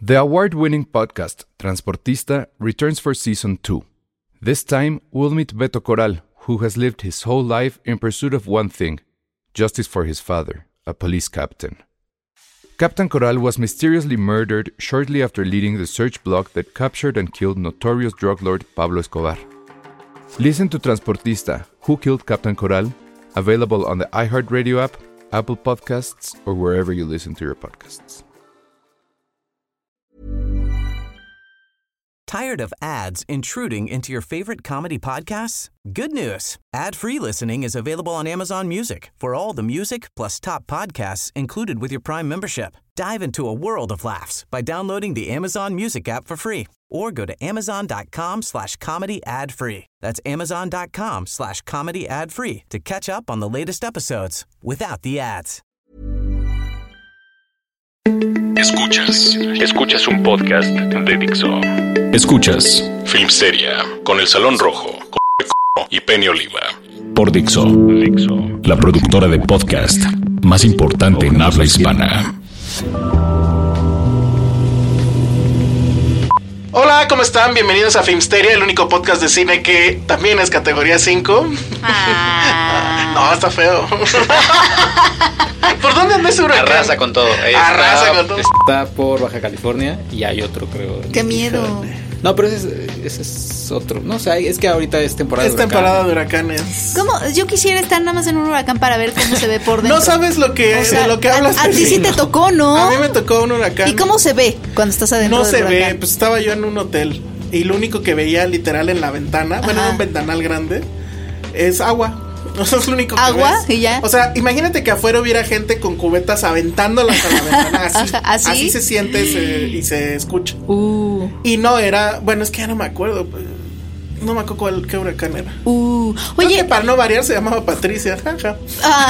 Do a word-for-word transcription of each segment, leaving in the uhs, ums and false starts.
The award-winning podcast Transportista returns for season two. This time, we'll meet Beto Corral, who has lived his whole life in pursuit of one thing, justice for his father, a police captain. Captain Corral was mysteriously murdered shortly after leading the search block that captured and killed notorious drug lord Pablo Escobar. Listen to Transportista, Who Killed Captain Corral? Available on the iHeartRadio app, Apple Podcasts, or wherever you listen to your podcasts. Tired of ads intruding into your favorite comedy podcasts? Good news. Ad-free listening is available on Amazon Music for all the music plus top podcasts included with your Prime membership. Dive into a world of laughs by downloading the Amazon Music app for free or go to amazon.com slash comedy ad free. That's amazon.com slash comedy ad free to catch up on the latest episodes without the ads. Escuchas, escuchas un podcast de Dixo. Escuchas Filmsteria con El Salón Rojo, con y Penny Oliva. Por Dixo, Dixo, la productora de podcast más importante en habla hispana. Hola, ¿cómo están? Bienvenidos a Filmsteria, el único podcast de cine que también es categoría cinco. Ah. No, está feo. ¿Por dónde anda ese huracán? Arrasa con todo. Está, Arrasa con todo. Está por Baja California y hay otro, creo. ¡Qué miedo! No, pero ese, ese es otro. No sé, es que ahorita es temporada es de huracanes. temporada de huracanes. ¿Cómo? Yo quisiera estar nada más en un huracán para ver cómo se ve por dentro. No sabes lo que, o sea, de lo que hablas. A, a ti sí te tocó, ¿no? A mí me tocó un huracán. ¿Y cómo se ve cuando estás adentro No del se huracán? ve, pues estaba yo en un hotel y lo único que veía literal en la ventana, Ajá. bueno, en un ventanal grande, es agua. Eso es lo único que ¿Agua? ves. ¿Y ya? O sea, imagínate que afuera hubiera gente con cubetas aventándolas a la ventana. Así, ¿Así? así se siente se, y se escucha. Uh. Y no era, bueno, es que ya no me acuerdo. No me acuerdo cuál, qué huracán era. Uh. Oye, Oye, que para no variar se llamaba Patricia. Jaja. Ah,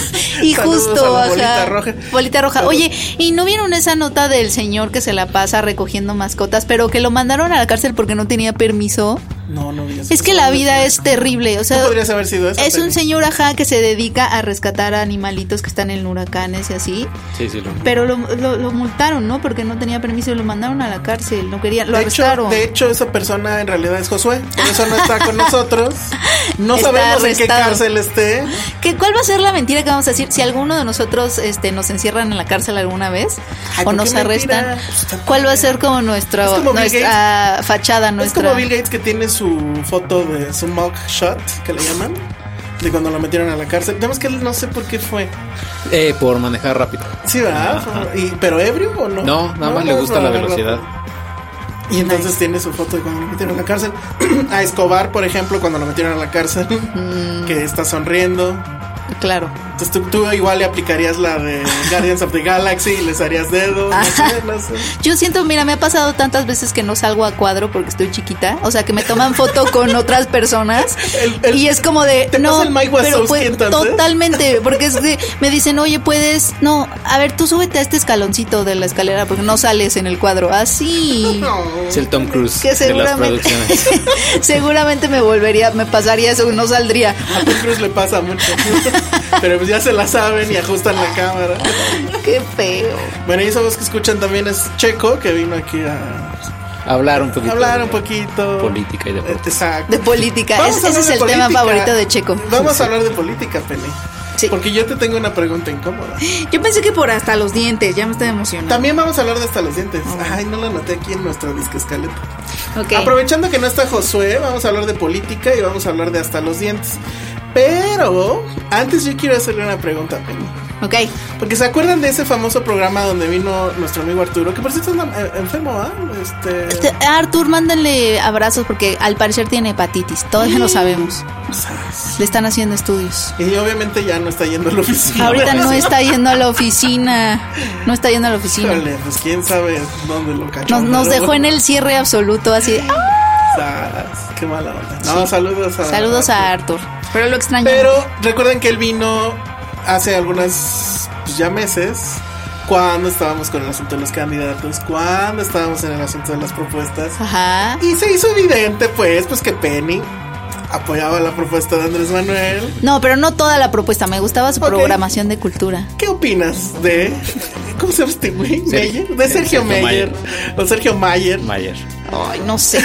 y Saludos justo, a la ajá, bolita roja. Bolita roja. Oye, ¿y no vieron esa nota del señor que se la pasa recogiendo mascotas, pero que lo mandaron a la cárcel porque no tenía permiso? No, no vi eso. Es que la vida es terrible, o sea, ¿Tú podrías haber sido eso? es un Penny? señor, ajá, que se dedica a rescatar a animalitos que están en huracanes y así. Sí, sí, lo Pero lo, lo, lo multaron, ¿no? Porque no tenía permiso y lo mandaron a la cárcel. No querían, lo de hecho, arrestaron. de hecho, esa persona en realidad es Josué. Por eso no está con nosotros. No Está sabemos en qué arrestado. cárcel esté. ¿Qué, ¿Cuál va a ser la mentira que vamos a decir? Si alguno de nosotros este, nos encierran en la cárcel alguna vez Ay, o ¿por nos qué mentira? arrestan, Pues está ¿cuál va a bien. ser como, nuestro, Es como Bill nuestra fachada? Nuestra... Es como Bill Gates que tiene su foto de su mug shot, que le llaman, de cuando lo metieron a la cárcel. Además que él no sé por qué fue. Eh, por manejar rápido. Sí, ¿verdad? Y, ¿pero ebrio o no? No, nada más le no, gusta no, la no, velocidad. no. Y entonces Nice. tiene su foto de cuando lo metieron a la cárcel. A Escobar, por ejemplo, cuando lo metieron a la cárcel, Mm. que está sonriendo. Claro. Entonces tú, tú igual le aplicarías la de Guardians of the Galaxy y les harías dedo. No sé, no sé. Yo siento, mira, me ha pasado tantas veces que no salgo a cuadro porque estoy chiquita. O sea, que me toman foto con otras personas. El- el- y es como de. ¿te no, pasa el Mike pero Wazowski, pues, entonces? totalmente. Porque es de, me dicen, oye, puedes. No, a ver, tú súbete a este escaloncito de la escalera porque no sales en el cuadro. Así. No. Es el Tom Cruise Que de las seguramente. producciones. seguramente me volvería, me pasaría eso, no saldría. A Tom Cruise le pasa mucho. Pero pues ya se la saben y ajustan la cámara. Qué feo. Bueno, y esa voz que escuchan también es Checo, que vino aquí a Hablar un poquito. hablar de un poquito. política y deporte. Exacto. De política. Vamos Es- a ese hablar es de el política. tema favorito de Checo. Vamos a hablar de política, Penny. Sí. Porque yo te tengo una pregunta incómoda. Yo pensé que por hasta los dientes, ya me estoy emocionando. También vamos a hablar de hasta los dientes. Ay, no lo anoté aquí en nuestra disque escaleta. Ok. Aprovechando que no está Josué, vamos a hablar de política y vamos a hablar de hasta los dientes. Pero antes yo quiero hacerle una pregunta a Penny. Ok. Porque se acuerdan de ese famoso programa donde vino nuestro amigo Arturo, que por cierto está eh, enfermo, ¿ah? Este... Este, Artur, mándenle abrazos porque al parecer tiene hepatitis. Todavía no sabemos. Le están haciendo estudios. Y obviamente ya no está yendo a la oficina. Ahorita no está yendo a la oficina. No está yendo a la oficina. Híjole, pues quién sabe dónde lo cachó. Nos, nos pero- dejó en el cierre absoluto, así de, ¡ah! Sas, qué mala onda. No, saludos a Saludos a Artur. Pero lo extraño. Pero recuerden que él vino hace algunas pues, ya meses, cuando estábamos con el asunto de los candidatos, cuando estábamos en el asunto de las propuestas. Ajá. Y se hizo evidente, pues, pues que Penny apoyaba la propuesta de Andrés Manuel. No, pero no toda la propuesta, me gustaba su okay. programación de cultura. ¿Qué opinas de... ¿Cómo se llama este güey? ¿Meyer? De Sergio, Sergio Meyer. O Sergio Mayer. Mayer. Ay, no sé.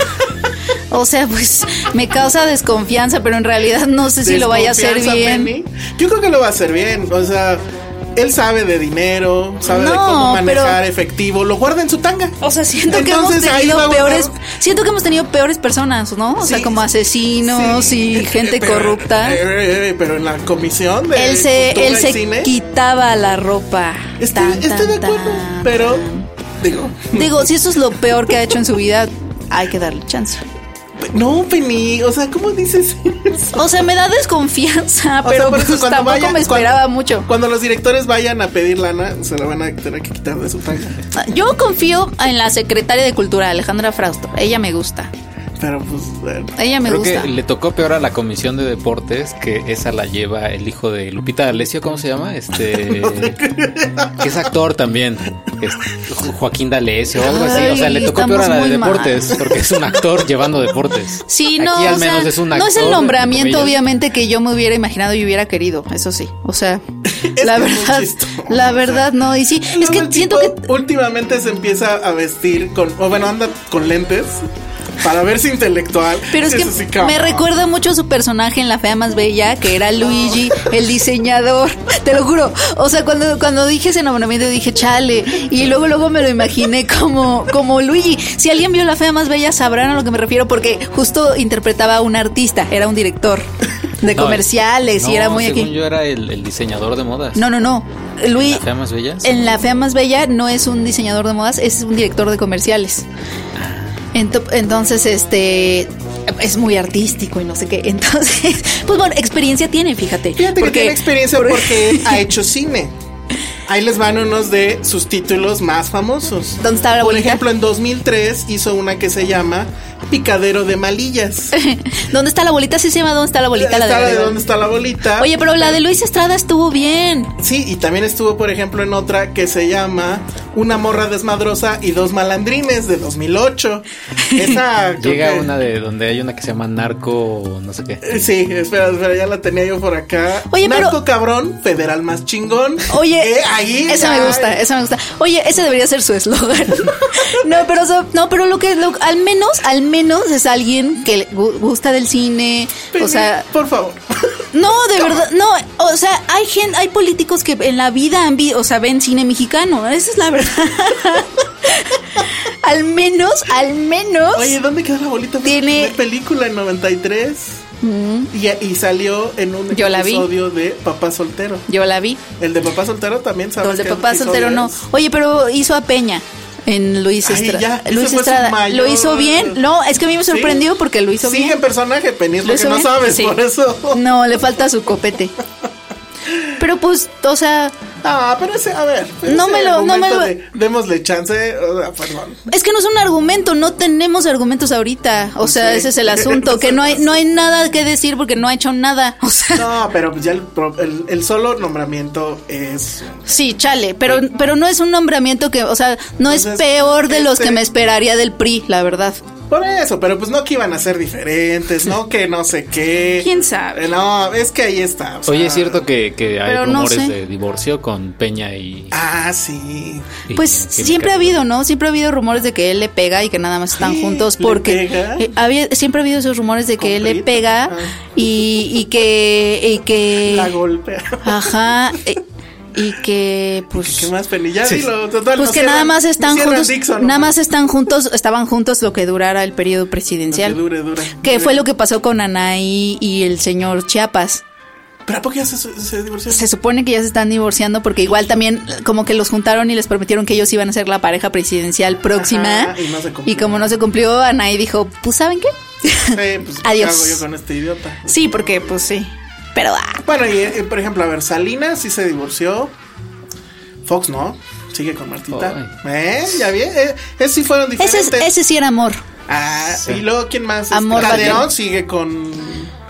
O sea, pues me causa desconfianza, pero en realidad no sé si lo vaya a hacer bien. Penny. Yo creo que lo va a hacer bien, o sea... Él sabe de dinero, sabe no, de cómo manejar pero, efectivo, lo guarda en su tanga. O sea, siento Entonces, que hemos tenido peores, siento que hemos tenido peores personas, ¿no? O sí, sea, como asesinos sí, y gente pero, corrupta. Eh, eh, pero en la comisión de él se, él se cine, quitaba la ropa. Estoy, tan, estoy tan, de acuerdo, tan, pero digo, digo, si eso es lo peor que ha hecho en su vida, hay que darle chance. No, Penny, o sea, ¿cómo dices eso? O sea, me da desconfianza, pero sea, pues tampoco vayan, me esperaba cuando, mucho. Cuando los directores vayan a pedir lana, se la van a tener que quitar de su tanga. Yo confío en la secretaria de Cultura, Alejandra Frausto. Ella me gusta. Pero pues bueno. Ella me Creo gusta. Que le tocó peor a la comisión de deportes, que esa la lleva el hijo de Lupita D'Alessio, ¿cómo se llama? Este que es actor también, es Joaquín D'Alessio o algo así. O sea, le tocó peor a la de deportes, mal. Porque es un actor llevando deportes. Sí, no, aquí al o menos sea, es un actor. No es el nombramiento, obviamente, que yo me hubiera imaginado y hubiera querido, eso sí. O sea, es la verdad, la verdad no. Y sí, es que siento que últimamente se empieza a vestir con, o bueno, anda con lentes. Para verse intelectual. Pero es que sí, me recuerda mucho su personaje en La Fea Más Bella, que era Luigi, el diseñador. Te lo juro. O sea, cuando, cuando dije ese nombramiento dije, chale. Y luego luego me lo imaginé como, como Luigi. Si alguien vio La Fea Más Bella sabrán a lo que me refiero, porque justo interpretaba a un artista, era un director de no, comerciales no, y era muy según aquí. Yo era el, el diseñador de modas. No, no, no. Luis, ¿En La Fea Más Bella? En La Fea Más Bella no es un diseñador de modas, es un director de comerciales. Entonces, este es muy artístico y no sé qué. Entonces, pues bueno, experiencia tiene, fíjate. Fíjate porque, que tiene experiencia porque, porque ha hecho cine. Ahí les van unos de sus títulos más famosos. ¿Dónde está la bolita? Por ejemplo, en dos mil tres hizo una que se llama Picadero de Malillas. ¿Dónde está la bolita? Sí se llama ¿Dónde está la bolita? La de, de, de ¿Dónde está la bolita? Oye, pero la de Luis Estrada estuvo bien. Sí, y también estuvo, por ejemplo, en otra que se llama Una morra desmadrosa y dos malandrines, de dos mil ocho. Esa llega que... una de donde hay una que se llama Narco, no sé qué. Sí, espera, espera, ya la tenía yo por acá. Oye, Narco pero... cabrón, federal más chingón. Oye, eh, ahí esa me gusta, esa me gusta. Oye, ese debería ser su eslogan. No, pero o sea, no, pero lo que lo, al menos, al menos es alguien que le gusta del cine, Penny, o sea, por favor. No, de verdad, no, o sea, hay gente, hay políticos que en la vida han vi, o sea, ven cine mexicano, esa es la verdad. Al menos, al menos. Oye, ¿dónde queda la bolita? Tiene de película en noventa y tres. Mm. Y, y salió en un Yo episodio de Papá Soltero. Yo la vi. El de Papá Soltero también sabes. El de Papá Soltero no. Oye, pero hizo a Peña en Luis Estrada. Luis Estrada lo hizo bien. No, es que a mí me sorprendió, ¿sí? Porque lo hizo Sigue bien. Sigue en personaje, Penny, es lo, lo que no bien. Sabes, sí. Por eso. No, le falta su copete. Pero pues, o sea, ah, pero ese, a ver, no me lo, no me lo, de, démosle chance, o sea, perdón. Es que no es un argumento, no tenemos argumentos ahorita, o sea, sí. Ese es el asunto, que no hay, no hay nada que decir porque no ha hecho nada, o sea. No, pero pues ya el, el, el solo nombramiento es. Sí, chale, pero, pero no es un nombramiento que, o sea, no Entonces, es peor de este... los que me esperaría del P R I, la verdad. Por eso, pero pues no que iban a ser diferentes, no que no sé qué. ¿Quién sabe? No, es que ahí está. O sea, oye, es cierto que, que hay pero rumores no sé. de divorcio con Peña y... Ah, sí. Y pues siempre ha habido, ¿no? Siempre ha habido rumores de que él le pega y que nada más están juntos porque... Eh, había, siempre ha habido esos rumores de que él le pega ah. y, y que... Y que la golpea. Ajá... Eh, y que pues ¿qué más, Penny? Ya sí. dilo, total, pues no que cierran, nada más están no juntos Dixon, nada más están juntos estaban juntos lo que durara el periodo presidencial, no, que dure, dure, que dure. Fue lo que pasó con Anaí y el señor Chiapas. ¿Pero a poco ya se, se divorciaron? Se supone que ya se están divorciando porque igual también como que los juntaron y les prometieron que ellos iban a ser la pareja presidencial próxima. Ajá, y, no se y como no se cumplió, Anaí dijo, pues ¿saben qué? Sí, pues adiós. ¿qué hago yo con este idiota? Sí, porque pues sí. Pero ah. Bueno, y eh, por ejemplo, a ver, Salinas sí se divorció. Fox no, sigue con Martita. Oh, ¿Eh? ¿Ya vi? Eh, esos sí fueron diferentes. Ese, ese sí era amor. Ah, sí. Y luego, ¿quién más? Amor Calderón sigue con...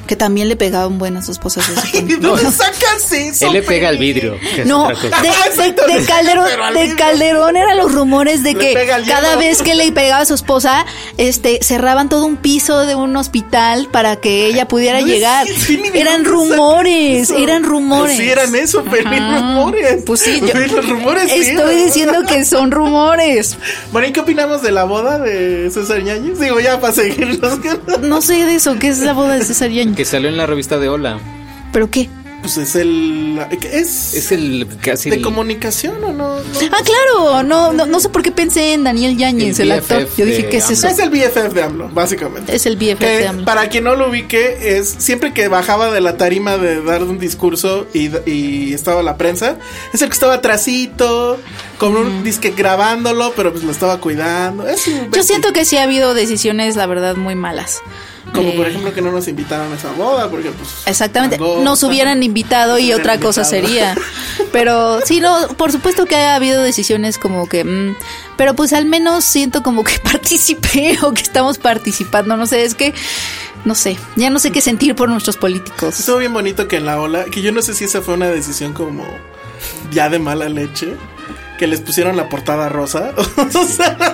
Que también le pegaba un buen a su esposa. Ay, ¿de dónde no, sacas eso? Él le pega al vidrio. No, de, de, de, Calderón, de Calderón eran los rumores de que cada vez que le pegaba a su esposa, este, cerraban todo un piso de un hospital para que ella pudiera no llegar. Es, sí, eran rumores, eran rumores. Pues sí, eran eso, pero eran rumores. Pues sí, yo los rumores estoy sí, diciendo que son rumores. Bueno, ¿y qué opinamos de la boda de César Yáñez? Digo, ya para seguirnos. No sé de eso, ¿qué es la boda de César Yáñez? Que salió en la revista de Hola. ¿Pero qué? Pues es el... Es, es el... casi ¿De el, comunicación o no? no ah, claro. No, no no sé por qué pensé en Daniel Yáñez, el, el actor. Yo dije, ¿qué es eso? Es el B F F de AMLO, básicamente. Es el B F F que, de AMLO. Para quien no lo ubique, es siempre que bajaba de la tarima de dar un discurso y, y estaba la prensa, es el que estaba atrasito, con un mm. disque grabándolo, pero pues lo estaba cuidando. Es Yo siento que sí ha habido decisiones, la verdad, muy malas. Como eh, por ejemplo que no nos invitaron a esa boda porque pues exactamente gota, nos hubieran invitado y otra invitado. Cosa sería, pero sí, no, por supuesto que ha habido decisiones como que mmm, pero pues al menos siento como que participé o que estamos participando, no sé, es que no sé, ya no sé qué sentir por nuestros políticos. Estuvo bien bonito que en la ola, que yo no sé si esa fue una decisión como ya de mala leche, que les pusieron la portada rosa. O sea,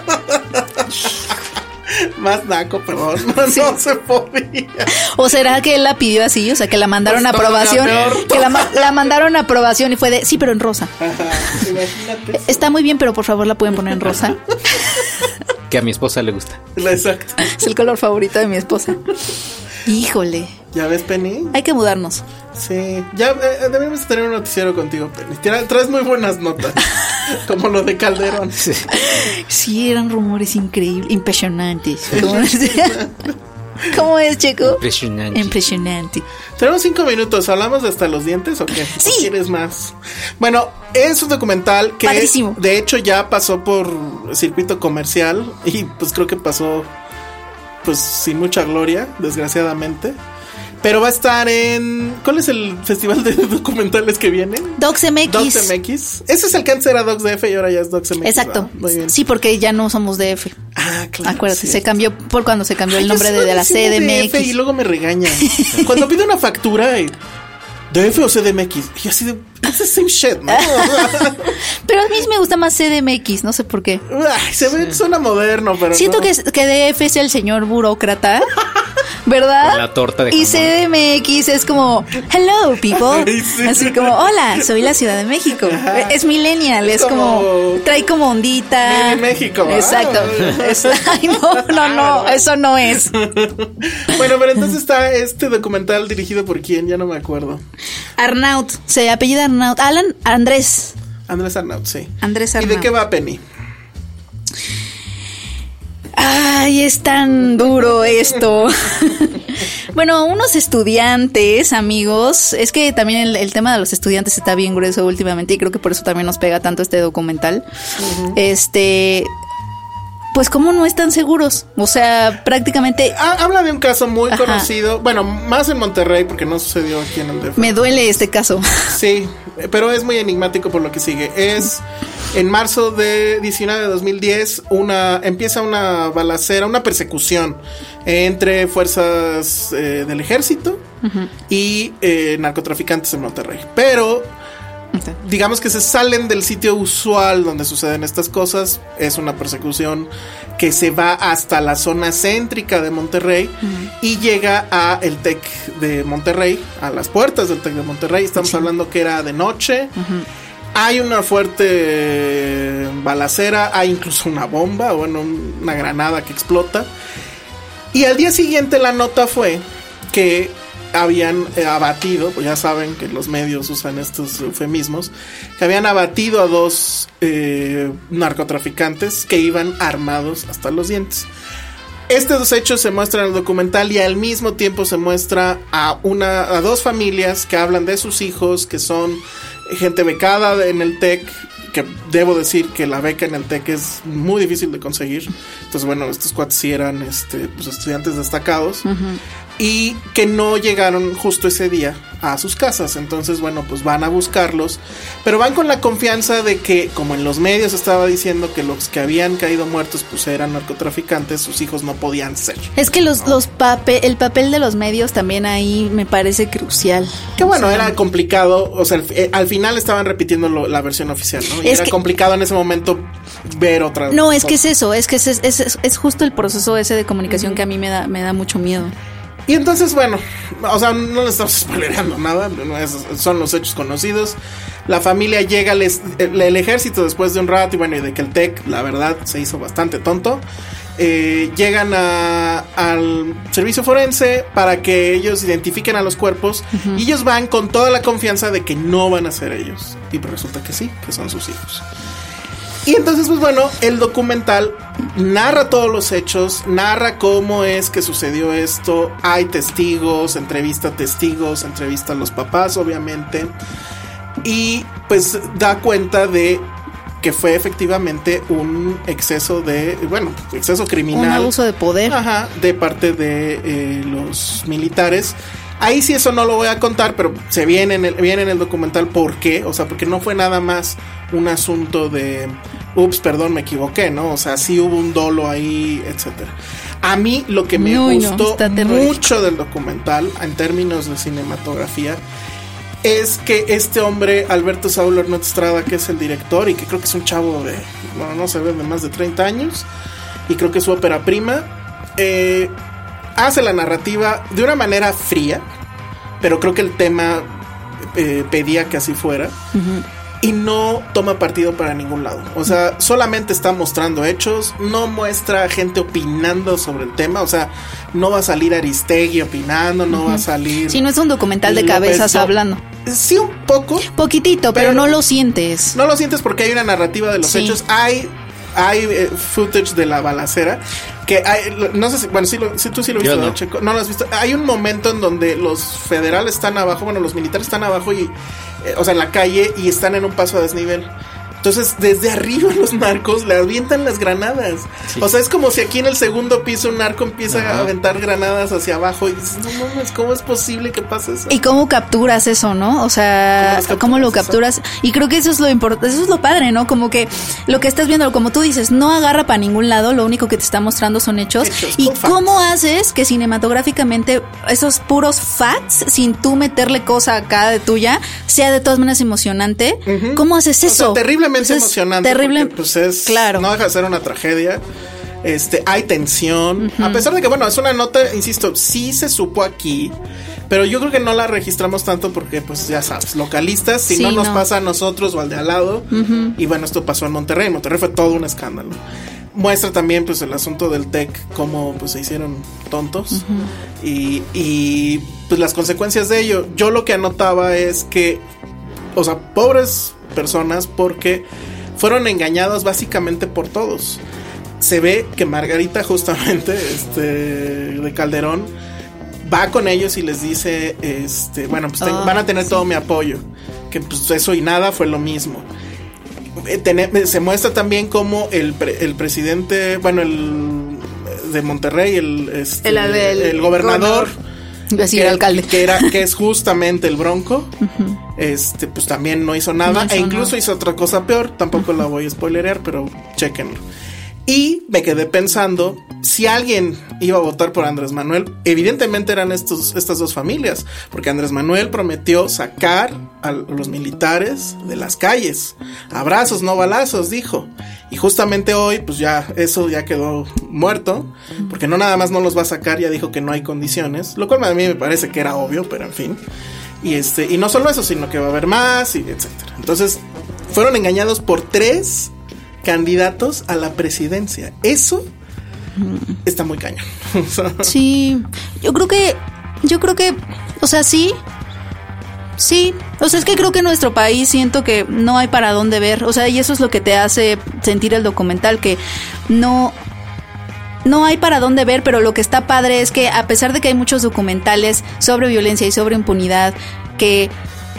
más naco, perdón, no, sí. no se podía. ¿O será que él la pidió así? O sea, que la mandaron pues a aprobación, que la, la mandaron a aprobación y fue de, sí, pero en rosa. Ajá, imagínate. Está muy bien, pero por favor la pueden poner en rosa. Que a mi esposa le gusta. Exacto. Es el color favorito de mi esposa. Híjole. ¿Ya ves, Penny? Hay que mudarnos. Sí, ya eh, debemos tener un noticiero contigo, Penny. Traes muy buenas notas, como lo de Calderón. Sí, sí, eran rumores increíbles, impresionantes. ¿Cómo es, ¿Cómo es, Checo? Impresionante. Impresionante. Tenemos cinco minutos, ¿hablamos de hasta los dientes o qué? Sí. ¿O quieres más? Bueno, es un documental que Padrísimo. De hecho ya pasó por circuito comercial y pues creo que pasó pues sin mucha gloria, desgraciadamente. Pero va a estar en... ¿Cuál es el festival de documentales que viene? Docs M X. Docs M X. Ese es el que antes era Docs D F y ahora ya es Docs M X. Exacto. Muy bien. Sí, porque ya no somos D F. Ah, claro. Acuérdate, sí. se cambió por cuando se cambió Ay, el nombre de, de la C D M X. D F y luego me regañan. Cuando pido una factura, y, ¿D F o C D M X? Y así de... It's the same shit, ¿no? Pero a mí me gusta más C D M X, no sé por qué. Ay, se ve, suena moderno, pero siento no. que, que D F es el señor burócrata, ¿verdad? Con la torta de y C D M X es como, hello, people. Ay, sí. Así como, hola, soy la Ciudad de México. Ajá. Es millennial, es, es como, como, trae como ondita. En México. Exacto. Ah. Es, ay, no, no, no, eso no es. Bueno, pero entonces está este documental dirigido por quién, ya no me acuerdo. Arnaut, se apellida Arnaut. Alan Andrés. Andrés Arnaut, sí. Andrés Arnaut. ¿Y de qué va, Penny? Ay, es tan duro esto. Bueno, unos estudiantes, amigos, es que también el, el tema de los estudiantes está bien grueso últimamente y creo que por eso también nos pega tanto este documental. Uh-huh. Este... Pues cómo no están seguros, o sea, prácticamente... Habla de un caso muy Ajá. conocido, bueno, más en Monterrey porque no sucedió aquí en el D F. Me duele este caso. Sí, pero es muy enigmático por lo que sigue. Es en marzo de diecinueve de dos mil diez, una, empieza una balacera, una persecución entre fuerzas eh, del ejército uh-huh. y eh, narcotraficantes en Monterrey. Pero... digamos que se salen del sitio usual donde suceden estas cosas. Es una persecución que se va hasta la zona céntrica de Monterrey uh-huh. y llega a el TEC de Monterrey, a las puertas del TEC de Monterrey. Estamos sí. hablando que era de noche. Uh-huh. Hay una fuerte balacera, hay incluso una bomba, bueno, una granada que explota. Y al día siguiente la nota fue que habían eh, abatido, pues ya saben que los medios usan estos eufemismos, que habían abatido a dos eh, narcotraficantes que iban armados hasta los dientes. Estos dos hechos se muestran en el documental y al mismo tiempo se muestra a una a dos familias que hablan de sus hijos, que son gente becada en el TEC, que debo decir que la beca en el TEC es muy difícil de conseguir. Entonces, bueno, estos cuates sí eran este, pues, estudiantes destacados. Uh-huh. y que no llegaron justo ese día a sus casas. Entonces, bueno, pues van a buscarlos, pero van con la confianza de que, como en los medios estaba diciendo que los que habían caído muertos pues eran narcotraficantes, sus hijos no podían ser. Es que los, los pape, el papel de los medios también ahí me parece crucial. Que bueno, o sea, era complicado, o sea, al, al final estaban repitiendo lo, la versión oficial, ¿no? Y es era que, complicado en ese momento ver otra. No, es otra. que es eso, es que es, es, es, es justo el proceso ese de comunicación uh-huh. que a mí me da, me da mucho miedo. Y entonces, bueno, o sea, no le estamos spoilereando nada, no es, son los hechos conocidos. La familia llega, les, el, el ejército después de un rato, y bueno, y de que el TEC, la verdad, se hizo bastante tonto, eh, llegan a, al servicio forense para que ellos identifiquen a los cuerpos, uh-huh. y ellos van con toda la confianza de que no van a ser ellos. Y pues resulta que sí, que son sus hijos. Y entonces, pues bueno, el documental narra todos los hechos, narra cómo es que sucedió esto, hay testigos, entrevista a testigos, entrevista a los papás, obviamente, y pues da cuenta de que fue efectivamente un exceso de, bueno, exceso criminal. Un abuso de poder. Ajá, de parte de eh, los militares. Ahí sí eso no lo voy a contar, pero se viene en el, viene en el documental por qué, o sea, porque no fue nada más un asunto de, ups, perdón, me equivoqué, ¿no? O sea, sí hubo un dolo ahí, etcétera. A mí lo que me Uy, gustó no, mucho del documental, en términos de cinematografía, es que este hombre, Alberto Saulo Arnaut Estrada, que es el director y que creo que es un chavo de, bueno, no se ve, de más de treinta años, y creo que es su ópera prima, eh... hace la narrativa de una manera fría, pero creo que el tema eh, pedía que así fuera, uh-huh. y no toma partido para ningún lado. O sea, solamente está mostrando hechos, no muestra gente opinando sobre el tema, o sea, no va a salir Aristegui opinando, no uh-huh. va a salir... Sí, no es un documental de cabezas no. hablando. Sí, un poco. Poquitito, pero, pero no lo sientes. No lo sientes porque hay una narrativa de los sí. hechos, hay... Hay eh, footage de la balacera que hay, no sé si, bueno, si, lo, si tú sí lo viste, no. ¿no, Checo? No lo has visto. Hay un momento en donde los federales están abajo, bueno, los militares están abajo y, eh, o sea, en la calle y están en un paso a desnivel. Entonces, desde arriba los narcos le avientan las granadas. Sí. O sea, es como si aquí en el segundo piso un narco empieza Ajá. a aventar granadas hacia abajo y dices, no mames, ¿cómo es posible que pase eso? ¿Y cómo capturas eso, no? O sea, ¿cómo, ¿cómo lo capturas? Eso? Y creo que eso es lo importante, eso es lo padre, ¿no? Como que lo que estás viendo, como tú dices, no agarra para ningún lado, lo único que te está mostrando son hechos. hechos ¿Y cómo facts. haces que cinematográficamente esos puros facts, sin tú meterle cosa acá de tuya, sea de todas maneras emocionante? Uh-huh. ¿Cómo haces eso? O sea, terriblemente es emocionante, terrible, porque, pues es, claro. no deja de ser una tragedia. Este, hay tensión, uh-huh. a pesar de que, bueno, es una nota, insisto, sí se supo aquí, pero yo creo que no la registramos tanto porque, pues, ya sabes, localistas, si sí, no nos no. pasa a nosotros o al de al lado, uh-huh. y bueno, esto pasó en Monterrey, en Monterrey fue todo un escándalo. Muestra también, pues, el asunto del TEC, cómo, pues, se hicieron tontos, uh-huh. y, y, pues, las consecuencias de ello. Yo lo que anotaba es que, o sea, pobres personas, porque fueron engañados básicamente por todos. Se ve que Margarita, justamente, este, de Calderón, va con ellos y les dice, este, bueno, pues ten, oh, van a tener sí. todo mi apoyo. Que pues eso y nada fue lo mismo. Tener, se muestra también como el, pre, el presidente, bueno, el de Monterrey, el, este, el, el, el gobernador, decir, que, alcalde. Que, era, que es justamente el Bronco, uh-huh. este, pues también no hizo nada, no hizo e incluso nada. hizo otra cosa peor, tampoco uh-huh. la voy a spoilerear, pero chéquenlo. Y me quedé pensando, si alguien iba a votar por Andrés Manuel, evidentemente eran estos, estas dos familias, porque Andrés Manuel prometió sacar a los militares de las calles. Abrazos, no balazos, dijo. Y justamente hoy, pues ya, eso ya quedó muerto, porque no nada más no los va a sacar, ya dijo que no hay condiciones, lo cual a mí me parece que era obvio, pero en fin. Y este, y no solo eso, sino que va a haber más, y etcétera. Entonces, fueron engañados por tres candidatos a la presidencia. Eso está muy cañón. Sí, yo creo que, yo creo que, o sea, sí, sí, o sea, es que creo que en nuestro país siento que no hay para dónde ver, o sea, y eso es lo que te hace sentir el documental, que no, no hay para dónde ver, pero lo que está padre es que a pesar de que hay muchos documentales sobre violencia y sobre impunidad que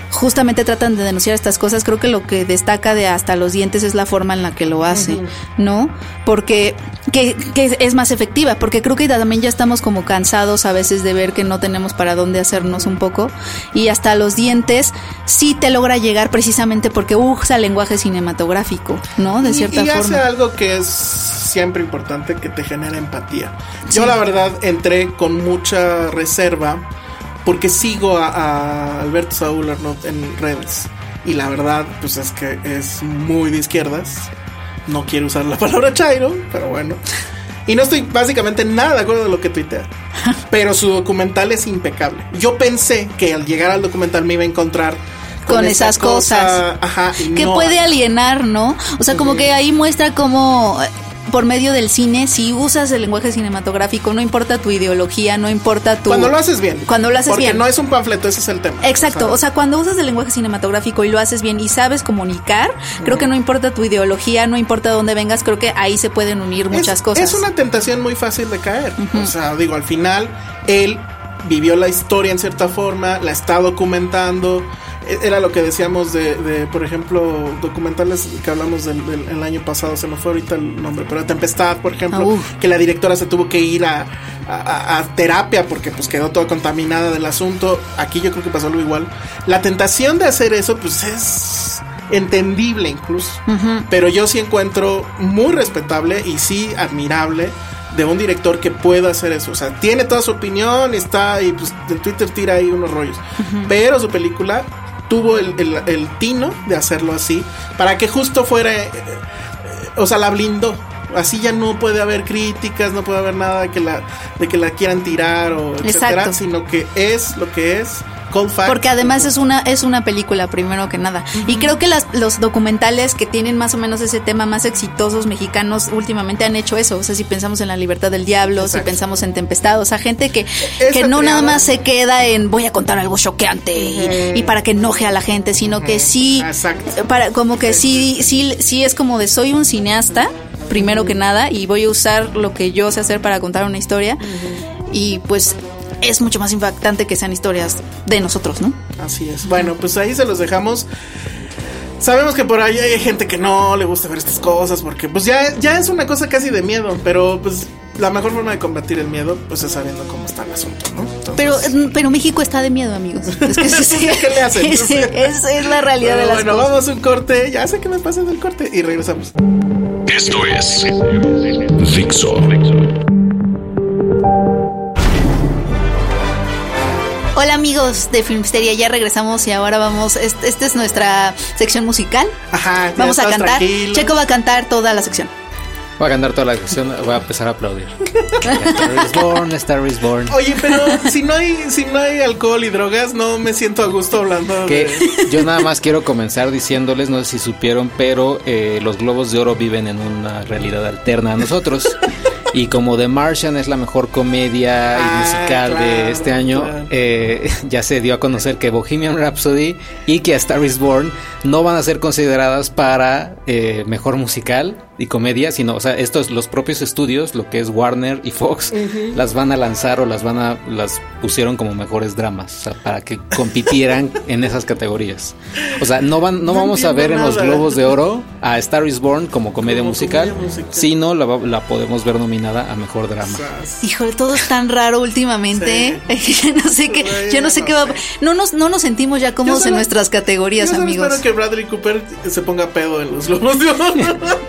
justamente tratan de denunciar estas cosas. Creo que lo que destaca de Hasta los dientes es la forma en la que lo hace, uh-huh. ¿no? Porque que, que es más efectiva, porque creo que también ya estamos como cansados a veces de ver que no tenemos para dónde hacernos un poco, y Hasta los dientes sí te logra llegar precisamente porque usa lenguaje cinematográfico, ¿no? De cierta y, y forma. Y hace algo que es siempre importante, que te genera empatía. Sí. Yo la verdad entré con mucha reserva porque sigo a, a Alberto Saúl Arnaut en redes, y la verdad pues es que es muy de izquierdas. No quiero usar la palabra chairo, pero bueno. Y no estoy básicamente nada de acuerdo de lo que tuitea, pero su documental es impecable. Yo pensé que al llegar al documental me iba a encontrar con, con esas cosa, cosas ajá, y que no. puede alienar, ¿no? O sea, como uh-huh. que ahí muestra cómo por medio del cine, si usas el lenguaje cinematográfico, no importa tu ideología, no importa tu... Cuando lo haces bien. Cuando lo haces porque bien. Porque no es un panfleto, ese es el tema. Exacto, o sea, o sea, cuando usas el lenguaje cinematográfico y lo haces bien y sabes comunicar, uh-huh. creo que no importa tu ideología, no importa dónde vengas, creo que ahí se pueden unir muchas es, cosas. Es una tentación muy fácil de caer. Uh-huh. O sea, digo, al final, él vivió la historia en cierta forma, la está documentando. Era lo que decíamos de, de, por ejemplo, documentales que hablamos del, del el año pasado, se me fue ahorita el nombre, pero Tempestad, por ejemplo, uh. que la directora se tuvo que ir a, a, a terapia porque pues quedó toda contaminada del asunto. Aquí yo creo que pasó algo igual. La tentación de hacer eso pues es entendible incluso, uh-huh. pero yo sí encuentro muy respetable y sí admirable de un director que pueda hacer eso. O sea, tiene toda su opinión, está y pues en Twitter tira ahí unos rollos, uh-huh. pero su película tuvo el, el, el tino de hacerlo así para que justo fuera, eh, eh, o sea, la blindó. Así ya no puede haber críticas, no puede haber nada de que la, de que la quieran tirar o etcétera, exacto. sino que es lo que es. Cold fact. Porque además es una es una película primero que nada. Uh-huh. Y creo que las, los documentales que tienen más o menos ese tema más exitosos mexicanos últimamente han hecho eso. O sea, si pensamos en La Libertad del Diablo, exacto. si pensamos en Tempestad, o sea, gente que, que no nada más se queda en voy a contar algo choqueante uh-huh. y, y para que enoje a la gente, sino uh-huh. que sí, exacto. para como que sí, sí, sí es como de soy un cineasta primero uh-huh. que nada y voy a usar lo que yo sé hacer para contar una historia uh-huh. y pues es mucho más impactante que sean historias de nosotros, ¿no? Así es. Bueno, pues ahí se los dejamos. Sabemos que por ahí hay gente que no le gusta ver estas cosas porque pues ya, ya es una cosa casi de miedo, pero pues la mejor forma de combatir el miedo pues es sabiendo cómo está el asunto, ¿no? Entonces... Pero, pero México está de miedo, amigos. Es que sí, ¿qué le hacen? Es, es, es la realidad bueno, de las bueno, cosas. Vamos a un corte, ya sé que me pasé del corte y regresamos. Esto es Dixo. Hola amigos de Filmsteria, ya regresamos y ahora vamos, esta este es nuestra sección musical. Ajá, vamos a cantar. Tranquilo. Checo va a cantar toda la sección. Voy a cantar toda la sección, voy a empezar a aplaudir. Star is Born, Star is Born. Oye, pero si no hay si no hay alcohol y drogas, no me siento a gusto hablando que de... Yo nada más quiero comenzar diciéndoles, no sé si supieron, pero eh, los globos de oro viven en una realidad alterna a nosotros. Y como The Martian es la mejor comedia ah, y musical claro, de este año, claro. eh, ya se dio a conocer que Bohemian Rhapsody y que A Star is Born no van a ser consideradas para eh, mejor musical y comedia, sino, o sea, estos, los propios estudios, lo que es Warner y Fox, uh-huh. las van a lanzar o las van a, las pusieron como mejores dramas, o sea, para que compitieran en esas categorías. O sea, no van, no, no vamos a ver nada. En los Globos de Oro a Star is Born como comedia como musical, comedia musical, sino la, la podemos ver nominada a mejor drama. Híjole, todo es tan raro últimamente. Sí. ya no sé qué, ya no sé qué va. No nos, no nos sentimos ya cómodos solo, en nuestras categorías, yo amigos. Espero que Bradley Cooper se ponga pedo en los Globos de Oro.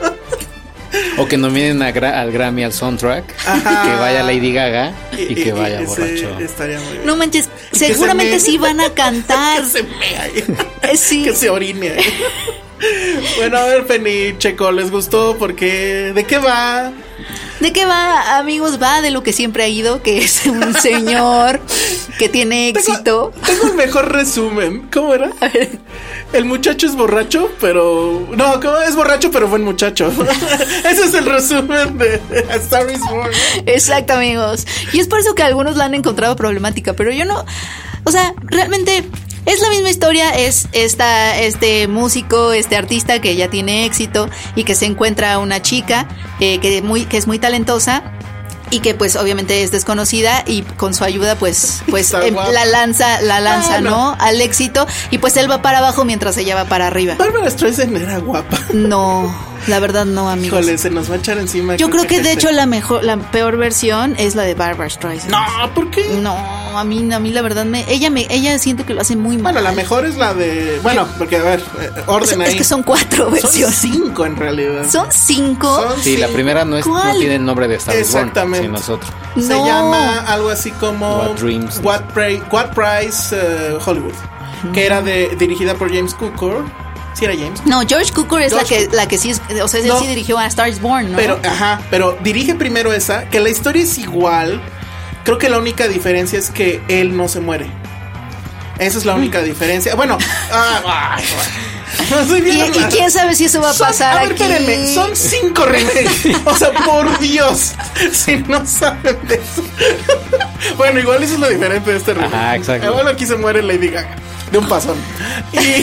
O que nominen a gra- al Grammy al soundtrack. Ajá. Que vaya Lady Gaga y, y que vaya y borracho. Estaría muy bien. No manches, seguramente sí van a cantar. Que se mea ahí. Sí. Que se orine ahí. Bueno, a ver, Penny, Checo, ¿les gustó? Porque ¿de qué va? ¿De qué va, amigos? Va de lo que siempre ha ido, que es un señor que tiene éxito. Tengo, tengo el mejor resumen. ¿Cómo era? El muchacho es borracho, pero... No, ¿cómo? Es borracho, pero buen muchacho. Ese es el resumen de A Star is Born. Exacto, amigos. Y es por eso que algunos la han encontrado problemática, pero yo no... O sea, realmente... Es la misma historia, es esta, este músico, este artista que ya tiene éxito y que se encuentra una chica eh, que, muy, que es muy talentosa y que pues obviamente es desconocida y con su ayuda pues pues Está em, guapa. la lanza la lanza Ah, no. no al éxito y pues él va para abajo mientras ella va para arriba. Bárbara Streisand era guapa. No, la verdad no, amigos. Híjole, se nos va a echar encima. Yo creo que de gente. hecho la mejor la peor versión es la de Barbara Streisand. No, ¿por qué? No, a mí a mí la verdad me ella me ella siento que lo hace muy mal. Bueno, la mejor es la de... Bueno, porque a ver, eh, orden es, ahí. es que son cuatro Son versiones. cinco en realidad. Son cinco. Son Sí, la cinco. primera no, es, no ¿Cuál? tiene el nombre de Star Wars Born, Exactamente. sino nosotros. Se No. llama algo así como What Dreams. What, Pri- What Price eh, Hollywood, que era de dirigida por James Cukor. Sí era James. No, George Cukor es George la que Cukor. la que sí es, o sea, él No. sí dirigió a Star is Born, ¿no? Pero, ajá, pero dirige primero esa, que la historia es igual. Creo que la única diferencia es que él no se muere. Esa es la única diferencia. Bueno, ah, ay, no estoy ¿Y, viendo y la- quién sabe si eso va a Son- pasar a ver, aquí? espérenme, son cinco remakes. O sea, por Dios, si no saben de eso. Bueno, igual eso es lo diferente de este remake. Ajá, exacto. Igual aquí se muere Lady Gaga de un pasón. Y,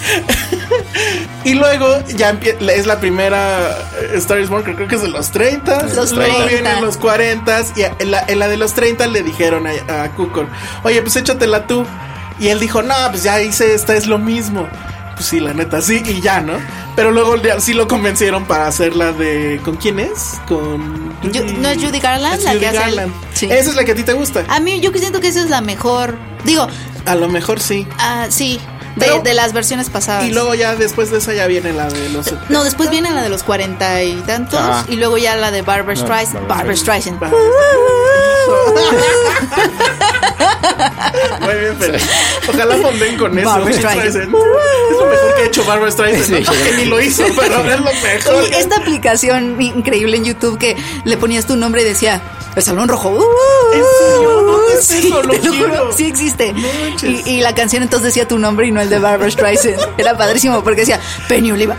y luego ya empie- es la primera eh, Star is Born, que creo que es de los treinta. Los Luego treinta. vienen los cuarenta. Y en la, en la de los treinta le dijeron a, a Cukor, oye, pues échatela tú. Y él dijo, no, pues ya hice esta, es lo mismo. Pues sí, la neta, sí, y ya, ¿no? Pero luego ya sí lo convencieron para hacerla de... ¿Con quién es? Con... Yo- ¿no es Judy Garland Es la Judy que hace el- Garland. Sí. Esa es la que a ti te gusta. A mí yo siento que esa es la mejor. Digo, A lo mejor sí. ah, sí, de, Pero- de las versiones pasadas. Y luego ya después de esa ya viene la de los... No, después viene la de los cuarenta y tantos Ajá. y luego ya la de Barbara No, Streisand. Barbra Barbara Streisand. Muy bien, pero ojalá fonden con eso. Barbra Streisand. Streisand. Es lo mejor que ha hecho Barbara Streisand, ¿no? Sí. Que ni lo hizo, pero es lo mejor. Oye, esta aplicación increíble en YouTube que le ponías tu nombre y decía El Salón Rojo. ¡Uh! ¿En serio? ¿Dónde es Sí, eso? Lo te lo juro, quiero. sí existe. No manches. y, y la canción entonces decía tu nombre y no el de Barbara Streisand. Era padrísimo porque decía Penny Oliva.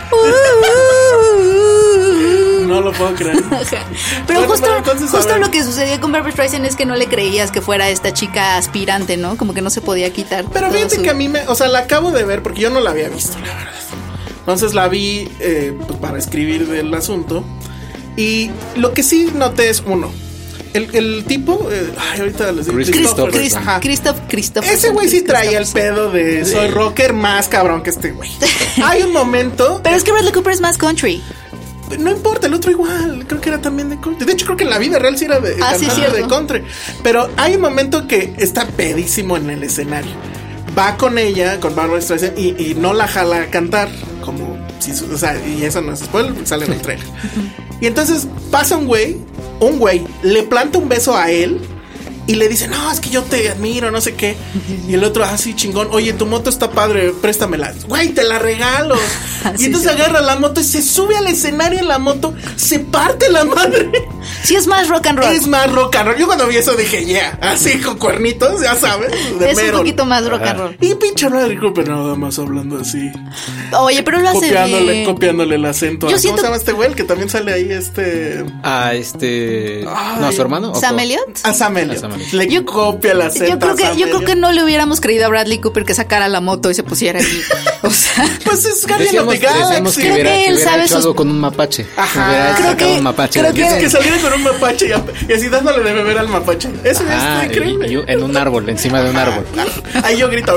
No lo puedo creer. Pero Bueno, justo, pero entonces, a justo ver. lo que sucedía con Barbara Streisand es que no le creías que fuera esta chica aspirante, ¿no? Como que no se podía quitar. Pero todo fíjate su- que a mí me... O sea, la acabo de ver porque yo no la había visto, la verdad. Entonces la vi eh, pues, para escribir del asunto. Y lo que sí noté es, uno, el, el tipo... eh, ay, ahorita les digo. Chris Christopher, Chris- ajá. Christoph, Christoph. Ese güey sí traía el Christoph. pedo de soy rocker más cabrón que este güey. Hay un momento... Pero es que Bradley Cooper es más country. No importa, el otro igual, creo que era también de country. De hecho, creo que en la vida real sí era de, Ah, sí, cantante cierto. de country. Pero hay un momento que está pedísimo en el escenario. Va con ella, con Barbara Streisand, y, y no la jala a cantar. Como si, su- o sea, y eso no es spoiler porque sale en el trailer. Y entonces pasa un güey, un güey, le planta un beso a él. Y le dice, no, es que yo te admiro, no sé qué. Y el otro, así chingón, oye, tu moto está padre, préstamela. Güey, te la regalo. Sí, Y entonces sí. agarra la moto y se sube al escenario en la moto, se parte la madre. Sí es más rock and roll. Es más rock and roll. Yo cuando vi eso dije, yeah, así con cuernitos, ya sabes, de Es un Meryl. poquito más rock and roll. Y pinche Bradley Cooper nada más hablando así, Oye, pero lo hace copiándole, bien. copiándole el acento. Yo a- siento- ¿Cómo se llama este güey? El que también sale ahí, este... Ah, este. Ay. No, su hermano. ¿o ¿Sam cómo? Elliott? A Sam Elliott. A Sam Elliott. Le Yo- copia el acento. Yo creo a que Sam yo creo que Elliott. no le hubiéramos creído a Bradley Cooper que sacara la moto y se pusiera ahí. O sea, Pues es Guardian of Decíamos, the decíamos Galaxy. que hubiera, que que él hubiera sabe hecho sus- algo con un mapache. Ajá. Hubiera Creo sacado que- un mapache. creo de- que- Que saliera con un mapache y, y así dándole de beber al mapache. Eso Ah, es increíble. y- y en un árbol, encima de un árbol. Ahí yo grito.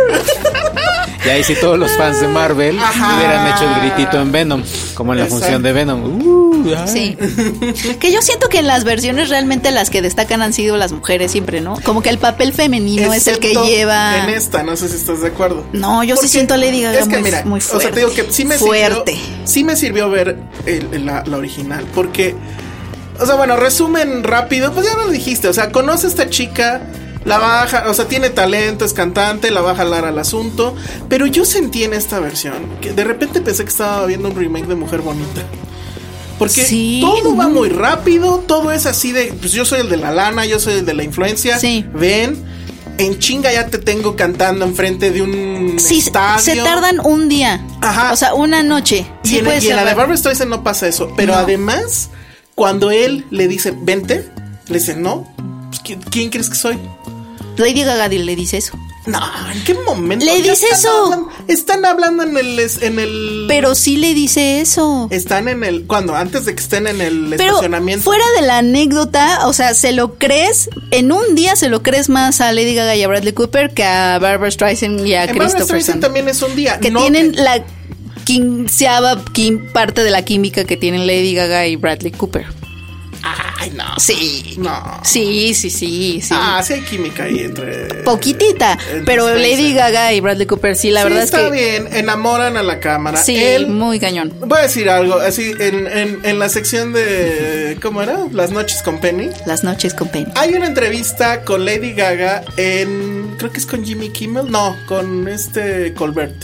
Y ahí sí todos los fans de Marvel Ajá. hubieran hecho el gritito en Venom, como en la Exacto. función de Venom. Uh, ay. sí. Que yo siento que en las versiones realmente las que destacan han sido las mujeres siempre, ¿no? Como que el papel femenino es el que Excepto lleva. En esta, no sé si estás de acuerdo. No, yo sí Porque siento a Lady Gaga es que muy, mira, muy o fuerte. sea, te digo que sí me fuerte. sirvió, sí me sirvió ver el- el- la, la original, porque, o sea, bueno, resumen rápido, pues ya lo dijiste, o sea, conoce a esta chica, la baja, o sea, tiene talento, es cantante, la va a jalar al asunto, pero yo sentí en esta versión que de repente pensé que estaba viendo un remake de Mujer Bonita. Porque Sí. todo va muy rápido, todo es así de, pues yo soy el de la lana, yo soy el de la influencia, Sí. ven, en chinga ya te tengo cantando enfrente de un Sí, estadio. se tardan un día. Ajá. O sea, una noche. Y, Sí en, puede y en la ser de rápido. Barbara Streisand no pasa eso. Pero No. además, cuando él le dice, vente, le dice, no, pues, ¿quién, quién crees que soy? Lady Gaga le dice eso. No, ¿en qué momento? Le Ya dice están eso. Hablando, están hablando en el, en el... Pero sí le dice eso. Están en el... ¿Cuándo? Antes de que estén en el Pero estacionamiento. fuera de la anécdota, o sea, se lo crees, en un día se lo crees más a Lady Gaga y a Bradley Cooper que a Barbra Streisand y a En Barbra Christopher Streisand también es un día. que no tienen que- la quinceava quin- parte de la química que tienen Lady Gaga y Bradley Cooper. Ay, no. Sí. No. Sí, sí, sí, sí. Ah, sí hay química ahí entre... Poquitita, entre pero Streisand. Lady Gaga y Bradley Cooper sí, la Sí, verdad es está que bien, enamoran a la cámara. sí, Él, muy cañón. voy a decir algo, así, en, en, en la sección de... ¿Cómo era? Las noches con Penny. Las noches con Penny. Hay una entrevista con Lady Gaga en... Creo que es con Jimmy Kimmel. No, con este Colbert.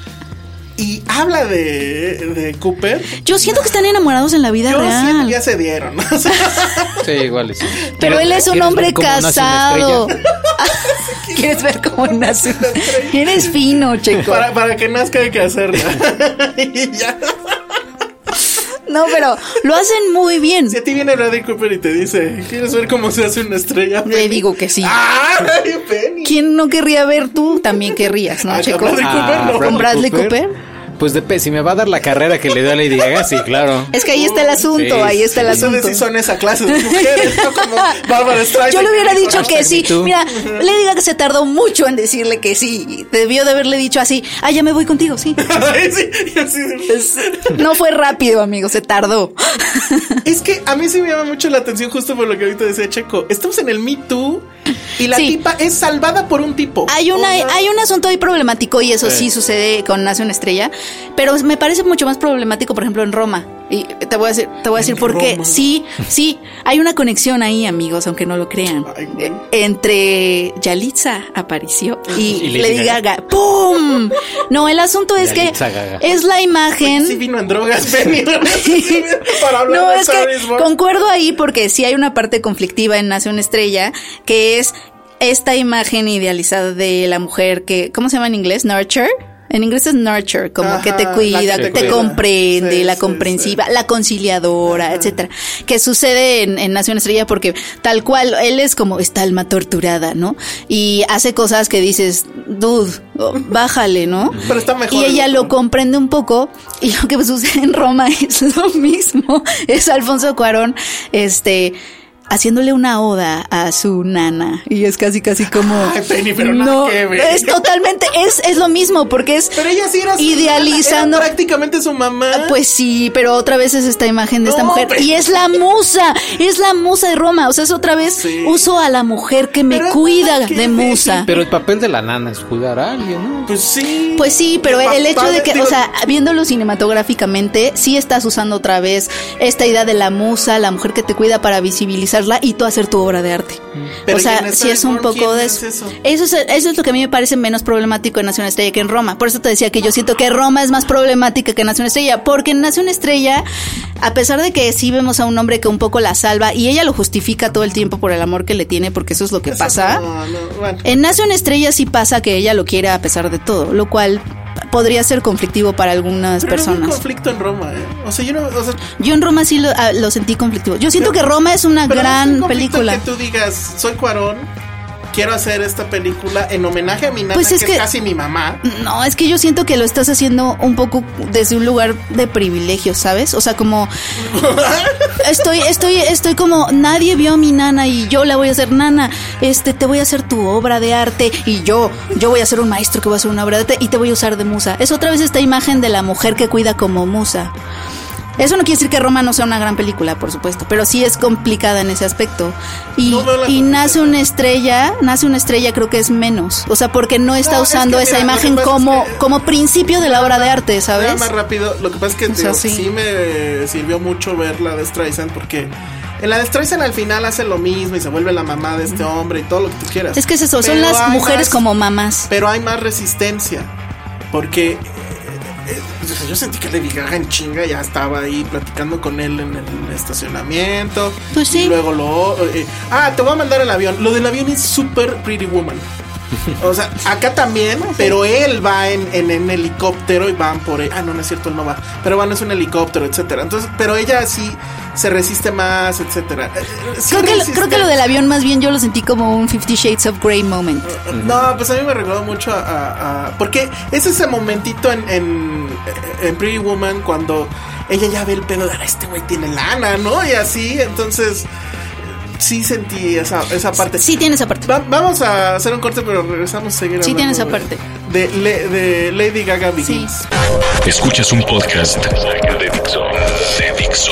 Y habla de, de Cooper. Yo siento que están enamorados en la vida Yo real. siento que ya se dieron. O sea, Sí, igual y sí. Pero él es un ¿Quieres hombre ver cómo nace una casado. estrella? ¿Quieres ver cómo nace? Eres fino, Checo. para, para que nazca hay que hacerla. Y ya. No, pero lo hacen muy bien. Si a ti viene Bradley Cooper y te dice, ¿quieres ver cómo se hace una estrella? Le digo que sí. ¡Ay, Penny! ¿Quién no querría ver tú? También querrías, ¿no, Ah, Checo? Bradley Cooper, no. ¿Con Bradley Cooper? Pues de, si me va a dar la carrera que le dio a Lady Gaga, sí, claro. Es que ahí está el asunto, Sí, ahí está el asunto. Ustedes sí son esa clase de mujeres, ¿no? Como Bárbara Streisand. Yo le hubiera dicho ¿no? que sí. tú. Mira, le diga que se tardó mucho en decirle que sí. Debió de haberle dicho así. Ah, ya me voy contigo, sí. Ay, sí, y así de- Es- no fue rápido, amigo, se tardó. Es que a mí sí me llama mucho la atención justo por lo que ahorita decía Checo. Estamos en el Me Too y la Sí. tipa es salvada por un tipo. Hay una, O sea, hay un asunto ahí problemático y eso sí sucede con Nace una estrella, pero me parece mucho más problemático, por ejemplo, en Roma. Y te voy a decir, te voy a decir En por qué. Roma. Sí, sí, hay una conexión ahí, amigos, aunque no lo crean. Ay, güey. Eh, Entre Yalitza Aparicio y, Y Lady Lady Gaga. Gaga. ¡Pum! No, el asunto es que Yalitza Gaga. es la imagen. Sí vino en drogas, Penny. Para hablar No, de es que Star is Born. concuerdo ahí porque sí hay una parte conflictiva en Nace una estrella, que es esta imagen idealizada de la mujer que, ¿cómo se llama en inglés? Nurture. En inglés es nurture, como Ajá, que te la cuida, que te te, cuida. comprende, Sí, la sí, comprensiva, la conciliadora, etcétera. Que sucede en, en Nace una estrella porque tal cual, él es como esta alma torturada, ¿no? Y hace cosas que dices, dude, oh, bájale, ¿no? Pero está mejor Y ella el lo otro. comprende un poco y lo que sucede en Roma es lo mismo. Es Alfonso Cuarón, este, haciéndole una oda a su nana y es casi casi como Ay, Penny, pero nada no, que ver. es totalmente es es lo mismo porque es Pero ella sí era su idealizando. era prácticamente su mamá. Pues sí, pero otra vez es esta imagen de esta No, mujer pero- y es la musa, es la musa de Roma, o sea, es otra vez Sí. uso a la mujer que me Pero es cuida nada que de ver. musa. Pero el papel de la nana es cuidar a alguien, ¿no? Pues sí. Pues sí, pero Pa- el hecho de que, digo, o sea, viéndolo cinematográficamente, sí estás usando otra vez esta idea de la musa, la mujer que te cuida para visibilizarla y tú hacer tu obra de arte. Pero o ¿y sea, en sí Star es is un Born poco quién de es eso. eso? Eso es, eso es lo que a mí me parece menos problemático en Nace una estrella que en Roma. Por eso te decía que yo siento que Roma es más problemática que Nace una estrella, porque en Nace una estrella, a pesar de que sí vemos a un hombre que un poco la salva y ella lo justifica todo el tiempo por el amor que le tiene, porque eso es lo que Eso pasa. no, no, bueno. En Nace una estrella sí pasa que ella lo quiere a pesar de todo, lo cual podría ser conflictivo para algunas Pero no hubo un personas. conflicto en Roma, ¿eh? O sea, yo no. O sea, Yo en Roma sí lo, ah, lo sentí conflictivo. Yo siento Pero- que Roma es una pero no es un gran conflicto película. Que tú digas, soy Cuarón, quiero hacer esta película en homenaje a mi nana, Pues que es es que- casi mi mamá. No, es que yo siento que lo estás haciendo un poco desde un lugar de privilegio, ¿sabes? O sea, como estoy, estoy, estoy como nadie vio a mi nana y yo la voy a hacer nana. Este, te voy a hacer tu obra de arte y yo, yo voy a ser un maestro que voy a hacer una obra de arte y te voy a usar de musa. Es otra vez esta imagen de la mujer que cuida como musa. Eso no quiere decir que Roma no sea una gran película, por supuesto, pero sí es complicada en ese aspecto. Y, No veo la y complicación. nace una estrella, nace una estrella creo que es menos. O sea, porque no está No, es usando que esa mira, lo imagen que pasa como, es que- como principio de la obra de arte, Nada ¿sabes? más rápido, lo que pasa es que O sea, digo, sí. sí. me sirvió mucho ver la de Streisand porque en la de Streisand al final hace lo mismo y se vuelve la mamá de este hombre y todo lo que tú quieras. Es que es eso, son Pero las hay mujeres más- como mamás. Pero hay más resistencia porque eh, eh, o sea, yo sentí que Lady Gaga en chinga ya estaba ahí platicando con él en el estacionamiento. Pues sí. Y luego lo... eh, ah, te voy a mandar el avión. Lo del avión es super Pretty Woman. O sea, acá también, pero él va en, en, en helicóptero y van por él. Ah, no, no es cierto, él no va. Pero bueno, es un helicóptero, etcétera. Entonces, pero ella sí se resiste más, etcétera. Sí creo, que, resiste... creo que lo del avión más bien yo lo sentí como un Fifty Shades of Grey moment. No, pues a mí me recordó mucho a... a, a porque es ese momentito en, en, en Pretty Woman cuando ella ya ve el pedo de este güey tiene lana, ¿no? Y así, entonces... Sí sentí esa, esa parte. Sí tiene esa parte. Va, vamos a hacer un corte, pero regresamos a seguir hablando. Sí tiene esa parte. De, de, de Lady Gaga Begins. Sí. Escuchas un podcast de Dixo. De Dixo.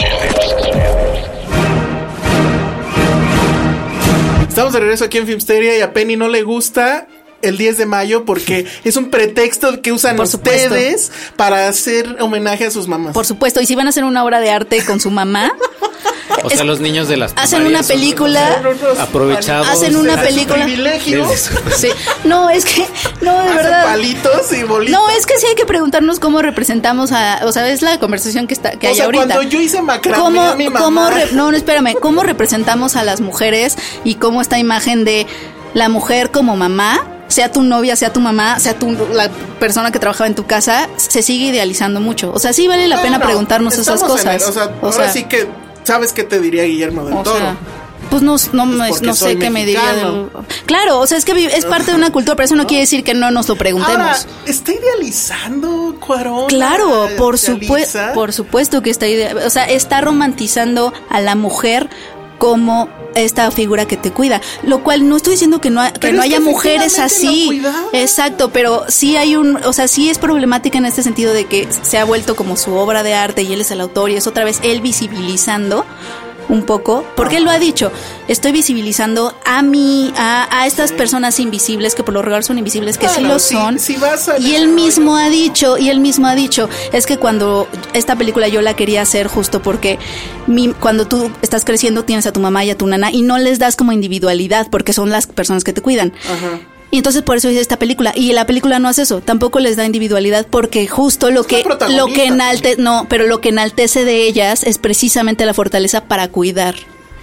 Estamos de regreso aquí en Filmsteria y a Penny no le gusta el diez de mayo porque es un pretexto que usan Por ustedes supuesto. para hacer homenaje a sus mamás. Por supuesto, y si van a hacer una obra de arte con su mamá... O sea, los niños de las hacen una película aprovechados. Hacen una de película. Privilegios. Sí. No, es que no, de Hacen verdad. palitos y bolitas. No, es que sí hay que preguntarnos cómo representamos a, o sea, es la conversación que está que o hay sea, ahorita. Cuando yo hice macramé ¿Cómo, a mi mamá. cómo re, no, no, espérame, cómo representamos a las mujeres y cómo esta imagen de la mujer como mamá, sea tu novia, sea tu mamá, sea tu la persona que trabajaba en tu casa, se sigue idealizando mucho. O sea, sí vale la No, pena no, preguntarnos esas estamos en cosas. el- o sea, O ahora sea, sí que ¿sabes qué te diría Guillermo del o Toro? sea, pues no, no, me- porque no soy sé qué me diría. mexicano. del- Claro, o sea, es que vi- es parte de una cultura, pero eso no quiere decir que no nos lo preguntemos. Ahora, ¿está idealizando Cuarón? Claro, por ¿Idealiza? supuesto, por supuesto que está ide- o sea, está romantizando a la mujer como esta figura que te cuida, lo cual no estoy diciendo que no ha- que Pero no es que haya mujeres efectivamente así. lo cuidaba. Exacto, pero sí hay un, o sea, sí es problemática en este sentido de que se ha vuelto como su obra de arte y él es el autor y es otra vez él visibilizando un poco, porque él lo ha dicho, estoy visibilizando a mí, a, a estas personas invisibles, que por lo regular son invisibles, que sí Bueno, lo si- son, si vas a- y él mismo ha dicho, y él mismo ha dicho, es que cuando esta película yo la quería hacer justo porque mi, cuando tú estás creciendo tienes a tu mamá y a tu nana y no les das como individualidad, porque son las personas que te cuidan. Ajá. Y entonces por eso hice esta película. Y la película no hace eso. Tampoco les da individualidad porque justo lo Es la que protagonista. lo que enalte, no, pero lo que enaltece de ellas es precisamente la fortaleza para cuidar.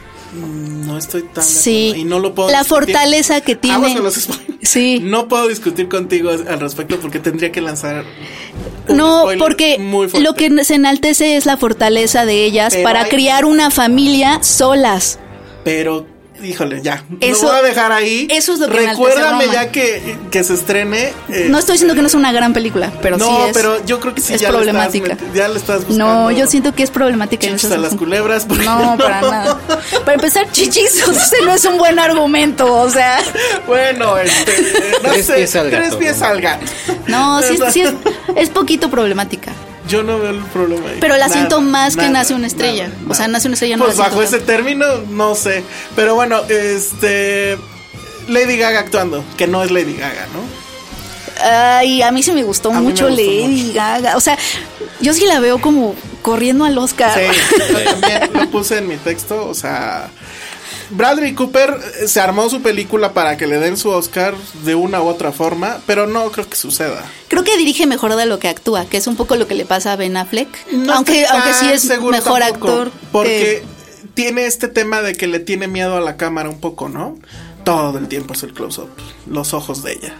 No estoy tan de Sí. acuerdo y no lo puedo La discutir. fortaleza que tiene. Aguas con los spoilers. Sí. No puedo discutir contigo al respecto porque tendría que lanzar un No, spoiler porque muy fuerte. lo que se enaltece es la fortaleza de ellas Pero para hay- criar una familia solas. Pero híjole, ya. Eso- lo voy a dejar ahí. eso es lo que Recuérdame enaltece Roma. ya que, que se estrene. eh, No estoy diciendo que no es una gran película, pero no, sí es. pero yo creo que sí es ya le problemática. estás met- ya le estás buscando. No, yo siento que es problemática. en Chichis ese a las sentido. culebras. porque No, para nada. Para empezar, chichis, o sea, ese no es un buen argumento, o sea. Bueno, este, eh, no Tres sé, pies al gato, tres pies ¿no? al gato. No, sí, sí es, es poquito problemática. Yo no veo el problema ahí. Pero la Nada, siento más que nada, nace una estrella. nada, O sea, nada. nace una estrella no Pues la siento bajo ese tanto. término, no sé. Pero bueno, este. Lady Gaga actuando, que no es Lady Gaga, ¿no? Ay, a mí sí me gustó A mí me mucho gustó Lady mucho. Gaga. O sea, yo sí la veo como corriendo al Oscar. Sí, yo también lo puse en mi texto, o sea. Bradley Cooper eh, se armó su película para que le den su Oscar de una u otra forma, pero no creo que suceda. Creo que dirige mejor de lo que actúa, que es un poco lo que le pasa a Ben Affleck. No aunque estoy aunque sí tan es seguro mejor tampoco, actor. porque que- tiene este tema de que le tiene miedo a la cámara un poco, ¿no? Todo el tiempo es el close-up, los ojos de ella.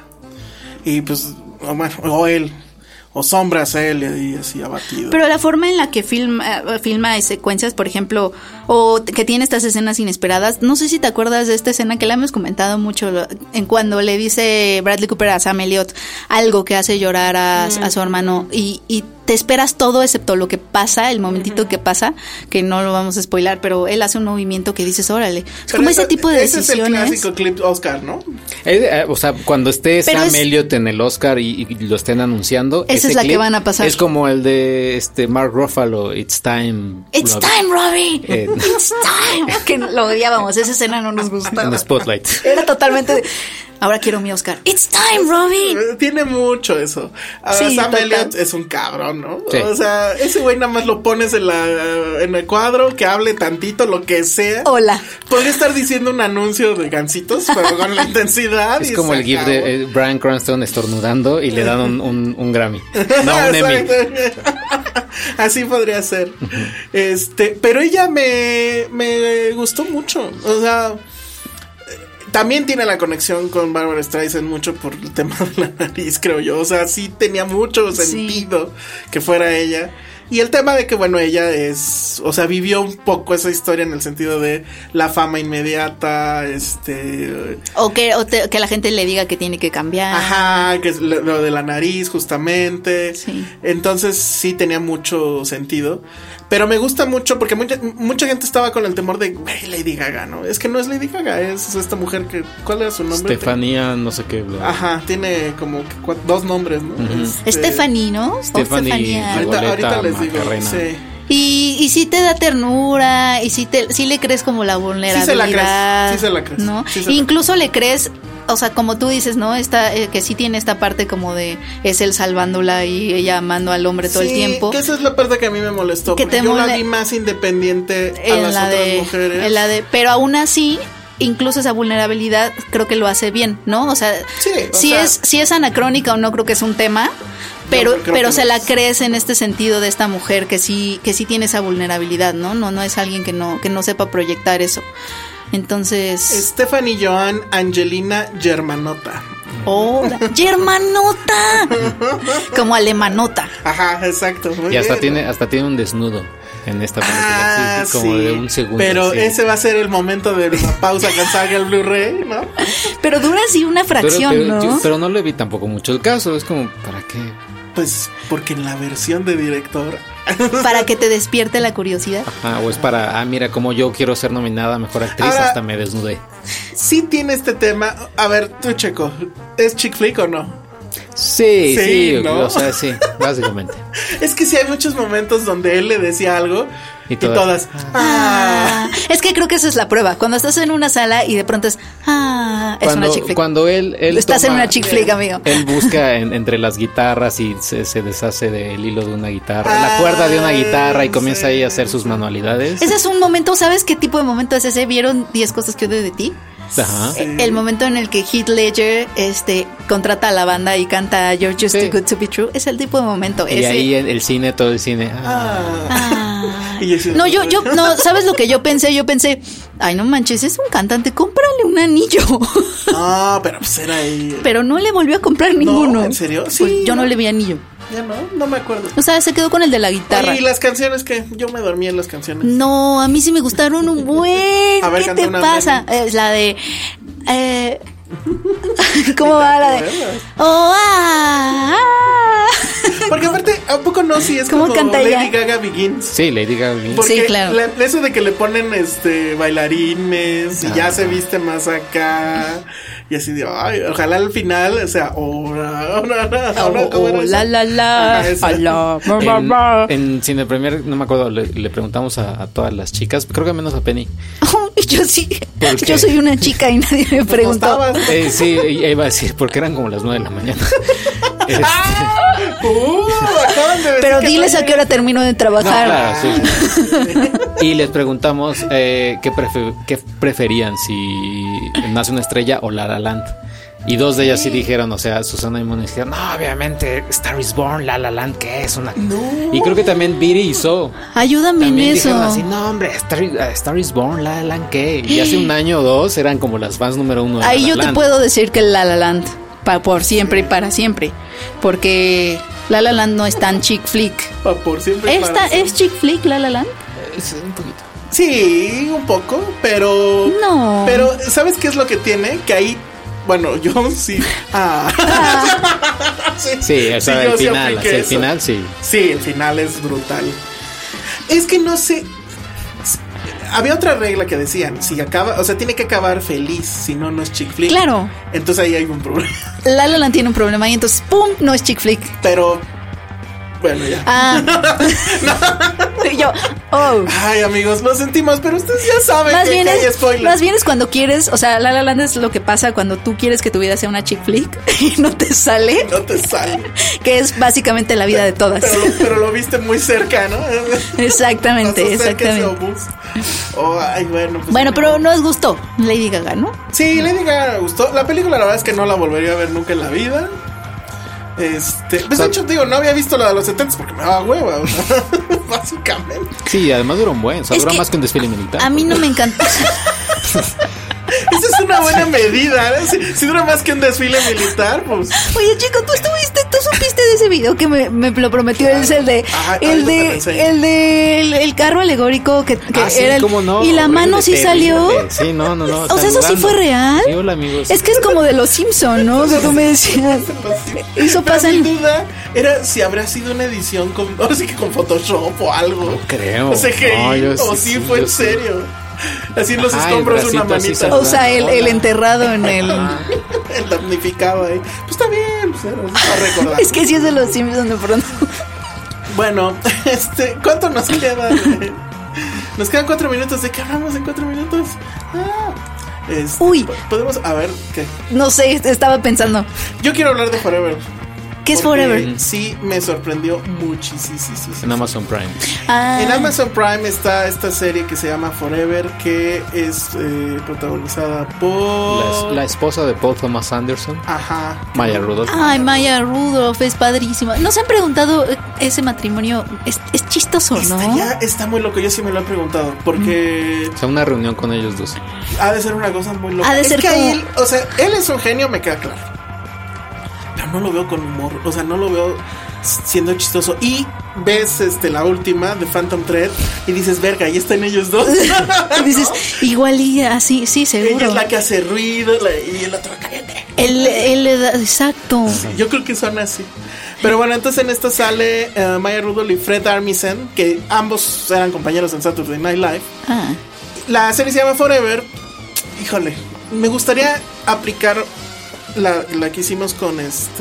Y pues, o bueno, o él, o sombras a él y así abatido. Pero la forma en la que filma, eh, filma secuencias, por ejemplo, o que tiene estas escenas inesperadas, no sé si te acuerdas de esta escena que la hemos comentado mucho, lo- en cuando le dice Bradley Cooper a Sam Elliott algo que hace llorar a, a su hermano y, y te esperas todo excepto lo que pasa, el momentito que pasa, que no lo vamos a spoilar, pero él hace un movimiento que dices, órale. Es Pero como esa- ese tipo de ese es el decisiones. clásico clip Oscar, ¿no? Eh, eh, o sea, cuando esté Pero Sam es- Elliott en el Oscar y, y lo estén anunciando, Esa ese es la que clip van a pasar. Es como el de este Mark Ruffalo, It's Time. It's Robbie", time, Robbie. Eh, It's time. Que lo odiábamos, esa escena no nos gustaba. en Spotlight. Era totalmente de, ahora quiero mi Oscar. It's time, Robbie. Eh, Tiene mucho eso. Ahora Sí, Sam total. Elliott es un cabrón, ¿no? Sí. O sea, ese güey nada más lo pones en la en el cuadro, que hable tantito, lo que sea. Hola. Podría estar diciendo un anuncio de gancitos, pero con la intensidad. Es y como se el gif acabó. de eh, Bryan Cranston estornudando y le dan un, un, un Grammy. No, un Emmy. Exacto. Así podría ser. Este, pero ella me, me gustó mucho. O sea, también tiene la conexión con Barbara Streisand mucho por el tema de la nariz, creo yo. O sea, sí tenía mucho Sí. sentido que fuera ella. Y el tema de que, bueno, ella es, o sea, vivió un poco esa historia en el sentido de la fama inmediata, este... O que, o te, que la gente le diga que tiene que cambiar. Ajá, que es lo, lo de la nariz, justamente. Sí. Entonces, sí tenía mucho sentido. Pero me gusta mucho porque mucha, mucha gente estaba con el temor de, güey, Lady Gaga, ¿no? Es que no es Lady Gaga, es esta mujer que, ¿cuál era su nombre? Estefanía, no sé qué. Bla. Ajá, tiene como que cua- dos nombres, ¿no? Uh-huh. Este, Stephanie, ¿no? Stephanie. Estefanía. Ahorita, Goleta, ahorita les digo, Macarena. sí. Y, y sí te da ternura, y sí, te, sí le crees como la vulnerabilidad. Sí se la crees, sí se la crees, ¿no? sí se la Incluso le crees, o sea, como tú dices, ¿no? Esta, eh, que sí tiene esta parte como de es él salvándola y ella amando al hombre todo Sí, el tiempo. que esa es la parte que a mí me molestó. Que Porque te yo la mole- vi más independiente a En las la otras de, mujeres. en la de, pero aún así, incluso esa vulnerabilidad creo que lo hace bien, ¿no? O sea, Sí, o si sea- es, si es anacrónica o no, creo que es un tema. Pero, creo pero que se no la es. crees en este sentido de esta mujer que sí, que sí tiene esa vulnerabilidad, ¿no? No, no es alguien que no, que no sepa proyectar eso. Entonces, Stephanie Joan Angelina Germanota. hola, Germanota, como alemanota. Ajá, exacto. muy Y hasta bien. tiene, hasta tiene un desnudo en esta película. Ah, sí, como sí. de un segundo. Pero sí. ese va a ser el momento de la pausa que salga el Blu-ray, ¿no? Pero dura así una Pero, fracción, pero, ¿no? yo- pero no le vi tampoco mucho el caso. Es como, ¿para qué? Pues porque en la versión de director. Para que te despierte la curiosidad. Ah, o es para, ah, mira, como yo quiero ser nominada a mejor actriz, Ahora- hasta me desnudé. Sí tiene este tema. A ver, tú, Checo, ¿es chick flick o no? Sí, Sí, sí, ¿no? o sea, sí, básicamente. Es que sí hay muchos momentos donde él le decía algo y, Y todas, todas, Ah, ah. es que creo que esa es la prueba. Cuando estás en una sala y de pronto es, ah, es Cuando, una chick flick. cuando él, él Estás en toma- una chick flick, amigo. Él busca en- entre las guitarras y se, se deshace del hilo de una guitarra, Ah, la cuerda de una guitarra y comienza sí. ahí a hacer sus manualidades. Ese es un momento, ¿sabes qué tipo de momento es ese? ¿Vieron diez cosas que odio de ti? Ajá. Sí. El momento en el que Heath Ledger este, contrata a la banda y canta You're Just Sí. Too Good to Be True. Es el tipo de momento. Y ese. ahí el, el cine, todo el cine. ah. Ah. Ah. Y yo- No, yo, yo, no, ¿sabes lo que yo pensé? Yo pensé, ay, no manches, es un cantante, cómprale un anillo. No, pero pues era ahí. Pero no le volvió a comprar ninguno. ¿en serio? Pues Sí, yo no no. le vi anillo. Ya no, no me acuerdo. O sea, se quedó con el de la guitarra. Y las canciones que yo me dormí en las canciones. No, a mí sí me gustaron un buen. A ver, ¿Qué canta te una, pasa? Mary. Es la de. Eh, ¿Cómo va la de? acuerdas? Oh, ah, ah. Porque aparte, ¿a poco no? Si es ¿Cómo como canta Lady ella? Gaga Begins. Sí, Lady Gaga. Porque Sí, claro. la- eso de que le ponen este bailarines y ya Ah. se viste más acá. Y así de, ay, ojalá al final, o sea, ora, ora, ora, ora, ¿cómo era Oh, eso? la la la. Ajá, esa. Ala, ba, ba, En, ba. en Cine Premier, no me acuerdo, le, le preguntamos a, a todas las chicas, creo que menos a Penny. Y yo sí. ¿Por qué? Yo soy una chica y nadie me preguntó. Apostabas. Eh, sí, ella iba a decir, porque eran como las nueve de la mañana. Este, Uh, acaban de decir Pero que diles no a qué hora termino de no, trabajar. claro, sí. Y les preguntamos eh, ¿qué, prefe- qué preferían, si Nace una estrella o La La Land. Y dos de ellas sí dijeron, o sea, Susana y Moni dijeron, no, obviamente, Star is Born, La La Land, ¿qué es? Una... Y creo que también Viri y So Ayúdame en también eso. dijeron así, no, hombre, Star, uh, Star is Born, La La Land, ¿qué? Y hace un año o dos eran como las fans número uno de Ahí La La yo te Land. puedo decir que La La Land, pa, por siempre y para siempre. Porque La La Land no es tan chick flick. Pa- por siempre. y ¿Esta para es chick flick, La La Land? Es un poquito. Sí, un poco, pero. No. Pero, ¿sabes qué es lo que tiene? Que ahí. Bueno, yo sí. Ah. sí, Sí, o sea, yo el sí final, apliqué hacia el eso. final, sí. Sí, el final es brutal. Es que no sé. Había otra regla que decían: si acaba, o sea, tiene que acabar feliz, si no, no es chick flick. Claro. Entonces ahí hay un problema. La La Land tiene un problema y entonces, ¡pum! No es chick flick. Pero. Bueno, ya. Ah. Y yo, oh. Ay, amigos, lo sentimos, pero ustedes ya saben Más que, bien, que hay es, spoilers. más bien es cuando quieres, o sea, La La Land es lo que pasa cuando tú quieres que tu vida sea una chick flick y no te sale, No te sale. que es básicamente la vida de todas. Pero, pero lo viste muy cerca, ¿no? Exactamente, Pasó cerca ese exactamente. obús. Oh, ay, bueno. Pues, Bueno, pero nos gustó Lady Gaga, ¿no? sí, Lady Gaga me gustó. La película, la verdad es que no la volvería a ver nunca en la vida. Este, pues de hecho, digo, no había visto la de los setenta porque me daba hueva, o sea, básicamente. Sí, además dura un buen, o sea, Es dura que más que un desfile militar. A mí no me encanta. Esa es una buena medida, ¿eh? Si, si dura más que un desfile militar, pues. Oye, chico, tú estuviste ¿tú supiste de ese video que me, me lo prometió? Es el de, Ajá, el de, el de, el, el carro alegórico que, que Ah, sí, era el, cómo no, y la horrible, mano sí terrible. salió. Sí, no, no, no. O sea, ¿eso sí fue real? Sí, hola, amigos. Es que es como de los Simpson, ¿no? Que tú me decías. Eso pasa Mi en... duda era si habrá sido una edición con, ahora sí que con Photoshop o algo. No creo. O C G I, No, yo o sí, sí, sí, fue yo en sí. serio. Así en los Ajá, escombros el una bracito así manita. O sea, el, el enterrado en el... El damnificado ahí. Pues está bien, pues era para recordar. Es que sí es de los Simpson de pronto. Bueno, este, ¿cuánto nos queda? güey? Nos quedan cuatro minutos. ¿De qué hablamos en cuatro minutos? Ah, este, Uy. Podemos, a ver, ¿qué? No sé, estaba pensando. Yo quiero hablar de Forever. ¿Qué es porque Forever? Sí, me sorprendió muchísimo. En Amazon Prime. Ah, En Amazon Prime está esta serie que se llama Forever, que es eh, protagonizada por... La, la esposa de Paul Thomas Anderson, Ajá. Maya Rudolph. Ay, Maya Rudolph es padrísima. ¿No se han preguntado eh, ese matrimonio? Es, es chistoso, ¿no? Este ya está muy loco, yo sí me lo he preguntado, porque O sea, una reunión con ellos dos. ha de ser una cosa muy loca. Ha de es ser que como- él, o sea, él es un genio, me queda claro. Pero no lo veo con humor, o sea, no lo veo siendo chistoso. Y ves este la última de Phantom Thread y dices, verga, ahí están ellos dos. Y dices, igual y así, sí, seguro. Ella es la que hace ruido la- y el otro cállate. Él, él le da, exacto. Yo creo que son así. Pero bueno, entonces en esta sale uh, Maya Rudolph y Fred Armisen, que ambos eran compañeros en Saturday Night Live. Ah, La serie se llama Forever. Híjole, me gustaría aplicar la, la que hicimos con este...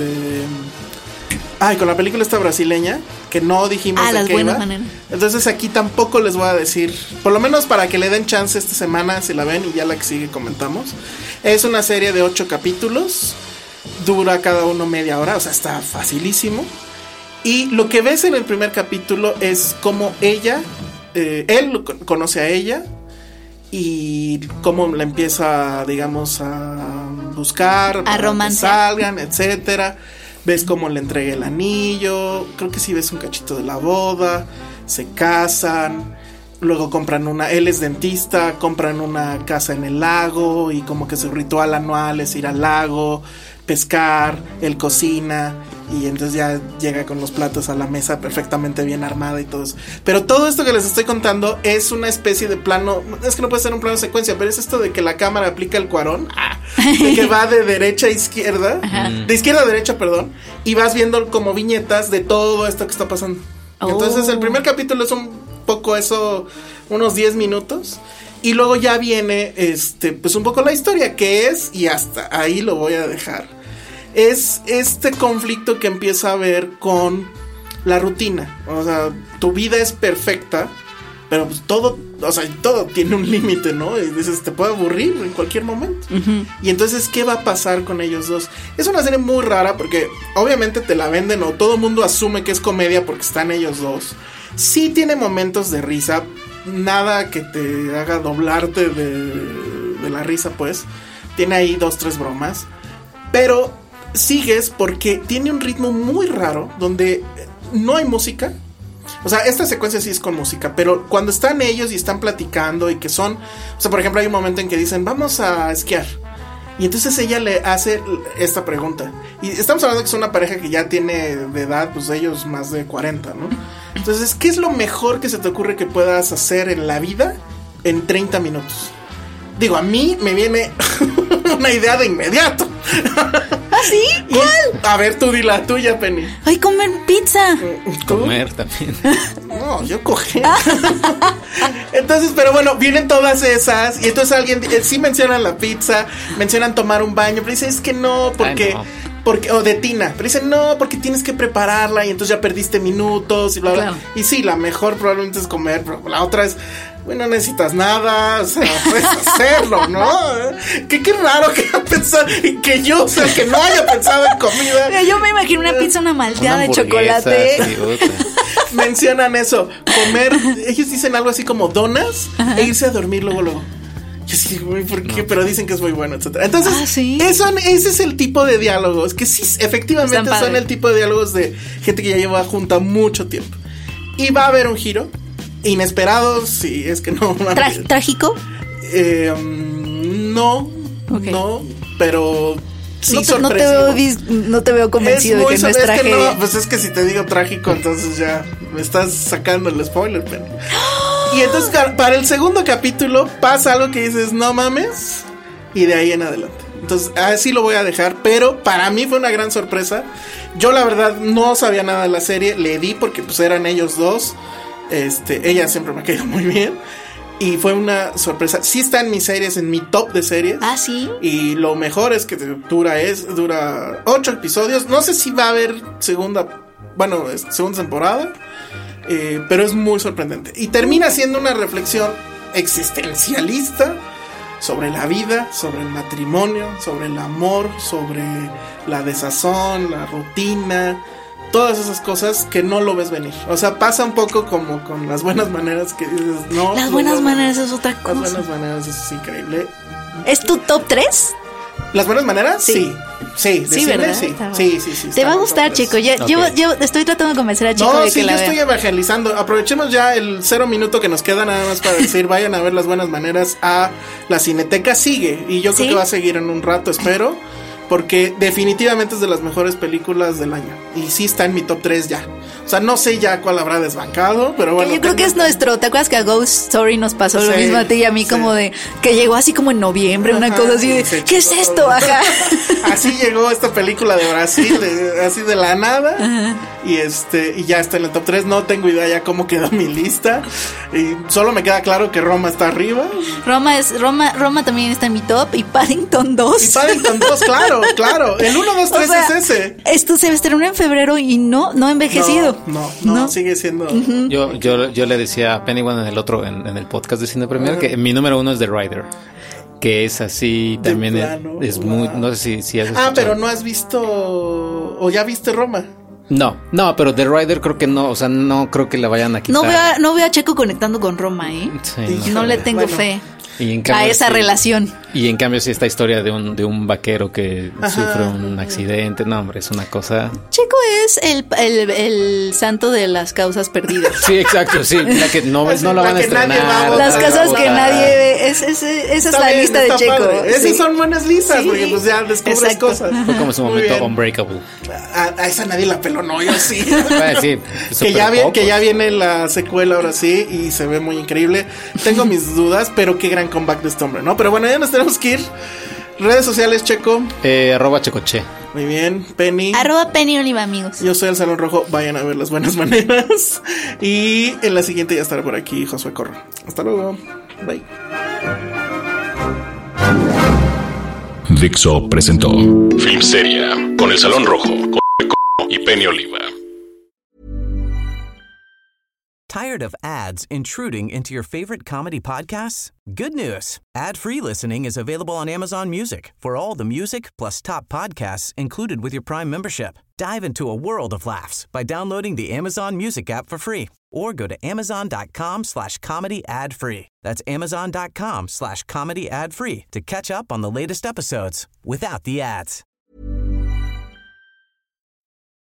Ay, con la película esta brasileña, que no dijimos Ah, de Las qué Buenas iba. Maneras. Entonces aquí tampoco les voy a decir, por lo menos para que le den chance esta semana, si la ven, y ya la que sigue comentamos. Es una serie de ocho capítulos, dura cada uno media hora, o sea, está facilísimo. Y lo que ves en el primer capítulo es cómo ella, eh, él con- conoce a ella y cómo la empieza, digamos, a buscar, para que romancear. salgan, etcétera. Ves cómo le entrega el anillo, creo que sí ves un cachito de la boda, se casan, luego compran una, él es dentista, compran una casa en el lago y como que su ritual anual es ir al lago, pescar, él cocina y entonces ya llega con los platos a la mesa perfectamente bien armada y todo eso. Pero todo esto que les estoy contando es una especie de plano, es que no puede ser un plano secuencia, pero es esto de que la cámara aplica el cuarón, ah, de que va de derecha a izquierda, de izquierda a derecha, perdón, y vas viendo como viñetas de todo esto que está pasando. Oh. Entonces el primer capítulo es un poco eso, unos diez minutos. Y luego ya viene este, pues un poco la historia, que es, y hasta ahí lo voy a dejar. Es este conflicto que empieza a haber con la rutina. O sea, tu vida es perfecta, pero pues todo, o sea, todo tiene un límite, ¿no? Y dices, te puede aburrir en cualquier momento. Uh-huh. Y entonces, ¿qué va a pasar con ellos dos? Es una serie muy rara porque obviamente te la venden o todo el mundo asume que es comedia porque están ellos dos. Sí tiene momentos de risa, nada que te haga doblarte de, de la risa, pues. Tiene ahí dos, tres bromas. Pero sigues porque tiene un ritmo muy raro donde no hay música. O sea, esta secuencia sí es con música, pero cuando están ellos y están platicando y que son... O sea, por ejemplo, hay un momento en que dicen, vamos a esquiar. Y entonces ella le hace esta pregunta. Y estamos hablando que es una pareja que ya tiene de edad, pues ellos más de cuarenta, ¿no? Entonces, ¿qué es lo mejor que se te ocurre que puedas hacer en la vida en treinta minutos? Digo, a mí me viene una idea de inmediato. ¿Ah, sí? ¿Cuál? Y, a ver, tú di la tuya, Penny. Ay, comer pizza. ¿Tú? Comer también. No, yo cogí. Entonces, pero bueno, vienen todas esas. Y entonces alguien, eh, sí mencionan la pizza, mencionan tomar un baño, pero dicen, es que no, porque... Ay, no. Porque, o de tina, pero dicen no, porque tienes que prepararla y entonces ya perdiste minutos y bla, bla. Claro. Y sí, la mejor probablemente es comer, pero la otra es, bueno, no necesitas nada, o sea, puedes hacerlo, ¿no? Que qué raro que haya pensado, que yo, o sea, que no haya pensado en comida. Mira, yo me imagino una pizza, una malteada Una de chocolate. sí, otra. Mencionan eso, comer, ellos dicen algo así como donas e irse a dormir luego, luego. Yo sí, güey, ¿por qué? No. Pero dicen que es muy bueno, etcétera. Entonces, ah, ¿sí? eso, ese es el tipo de diálogos que sí, efectivamente son el tipo de diálogos de gente que ya lleva junta mucho tiempo. Y va a haber un giro inesperado, si es que no. Tra- ¿Trágico? Eh, um, no, okay. no, pero sí no, te, no, te sorpresivo. veo, dis- no te veo convencido Es de que no es sor- es que tragedia. no, pues es que si te digo trágico, entonces ya me estás sacando el spoiler, pero. Y entonces ca- para el segundo capítulo pasa algo que dices, no mames, y de ahí en adelante. Entonces así lo voy a dejar, pero para mí fue una gran sorpresa. Yo la verdad no sabía nada de la serie, le di porque pues eran ellos dos. Este, ella siempre me ha caído muy bien. Y fue una sorpresa. Sí está en mis series, en mi top de series. Ah, sí. Y lo mejor es que dura es dura ocho episodios. No sé si va a haber segunda, bueno, es- segunda temporada, eh, pero es muy sorprendente. Y termina siendo una reflexión existencialista sobre la vida, sobre el matrimonio, sobre el amor, sobre la desazón, la rutina. Todas esas cosas que no lo ves venir. O sea, pasa un poco como con Las Buenas Maneras, que dices, no. Las lo buenas veo maneras venir. es otra Las cosa. Buenas Maneras es increíble. ¿Es tu top tres? ¿Las Buenas Maneras? Sí. Sí. Sí, de Sí, cine, ¿verdad? sí. Está Sí, sí, sí. Te está va a en gustar, top tres. Chico. Ya, Ok. yo, yo estoy tratando de convencer a Chico No, de que sí, yo la estoy vea. evangelizando. Aprovechemos ya el cero minuto que nos queda nada más para decir, vayan a ver Las Buenas Maneras a la Cineteca. Sigue, y yo creo ¿Sí? que va a seguir en un rato, espero, porque definitivamente es de las mejores películas del año. Y sí está en mi top tres ya. O sea, no sé ya cuál habrá desbancado, pero bueno. Yo creo que tengo- es nuestro. ¿Te acuerdas que a Ghost Story nos pasó lo Sí, mismo a ti y a mí? sí. Como de que llegó así como en noviembre, una Ajá, cosa así de, se ¿qué es chingó esto? todo. Ajá. Así llegó esta película de Brasil, de- así de la nada. Y este, y ya está en el top tres. No tengo idea ya cómo quedó mi lista. Y solo me queda claro que Roma está arriba. Roma es Roma, Roma también está en mi top y Paddington dos. Y Paddington dos, claro, claro. El uno, dos, O tres sea, es ese. Esto se estrenó en febrero y no, no ha envejecido. No, no, no, sigue siendo. Yo, yo, yo le decía a Pennywan en el otro, en, en el podcast de Cine Premier, que mi número uno es The Rider. Que es así, De también es, plano, es muy, wow. no sé si, si has Ah, escuchado. pero no has visto. O ya viste Roma. No, no, pero The Rider creo que no, o sea, no creo que la vayan a quitar. No veo, a, no veo a Checo conectando con Roma, ¿eh? Sí, Híjole. No le tengo Bueno. fe Y en a cambio, esa sí. relación. Y en cambio sí esta historia de un, de un vaquero que Ajá. sufre un accidente, no hombre, es una cosa... Checo es el, el, el santo de las causas perdidas. Sí, exacto, sí, la que no, Así, no la la van a que nadie va a estrenar. votar. Las Ah, casas que votar. nadie ve. Es, es- esa es Está la bien, lista de está Checo. padre. Esas Sí. son buenas listas, Sí. porque pues ya descubres Exacto. cosas. Fue como su Muy momento bien. Unbreakable. A, a esa nadie la peló, no, yo sí. Bueno, sí, que, súper ya viene, pocos. que ya viene la secuela ahora sí y se ve muy increíble. Tengo mis dudas, pero qué gran comeback de este hombre, ¿no? Pero bueno, ya nos tenemos que ir. Redes sociales, Checo. Eh, arroba Checoche. Muy bien, Penny. Arroba Penny Oliva, amigos. Yo soy el Salón Rojo, vayan a ver Las Buenas Maneras. Y en la siguiente ya estará por aquí Josué Corro. Hasta luego. Bye. Dixo presentó Filmsteria con el Salón Rojo, con y Penny Oliva. Tired of ads intruding into your favorite comedy podcasts? Good news. Ad-free listening is available on Amazon Music for all the music plus top podcasts included with your Prime membership. Dive into a world of laughs by downloading the Amazon Music app for free or go to amazon.com slash comedy ad free. That's amazon.com slash comedy ad free to catch up on the latest episodes without the ads.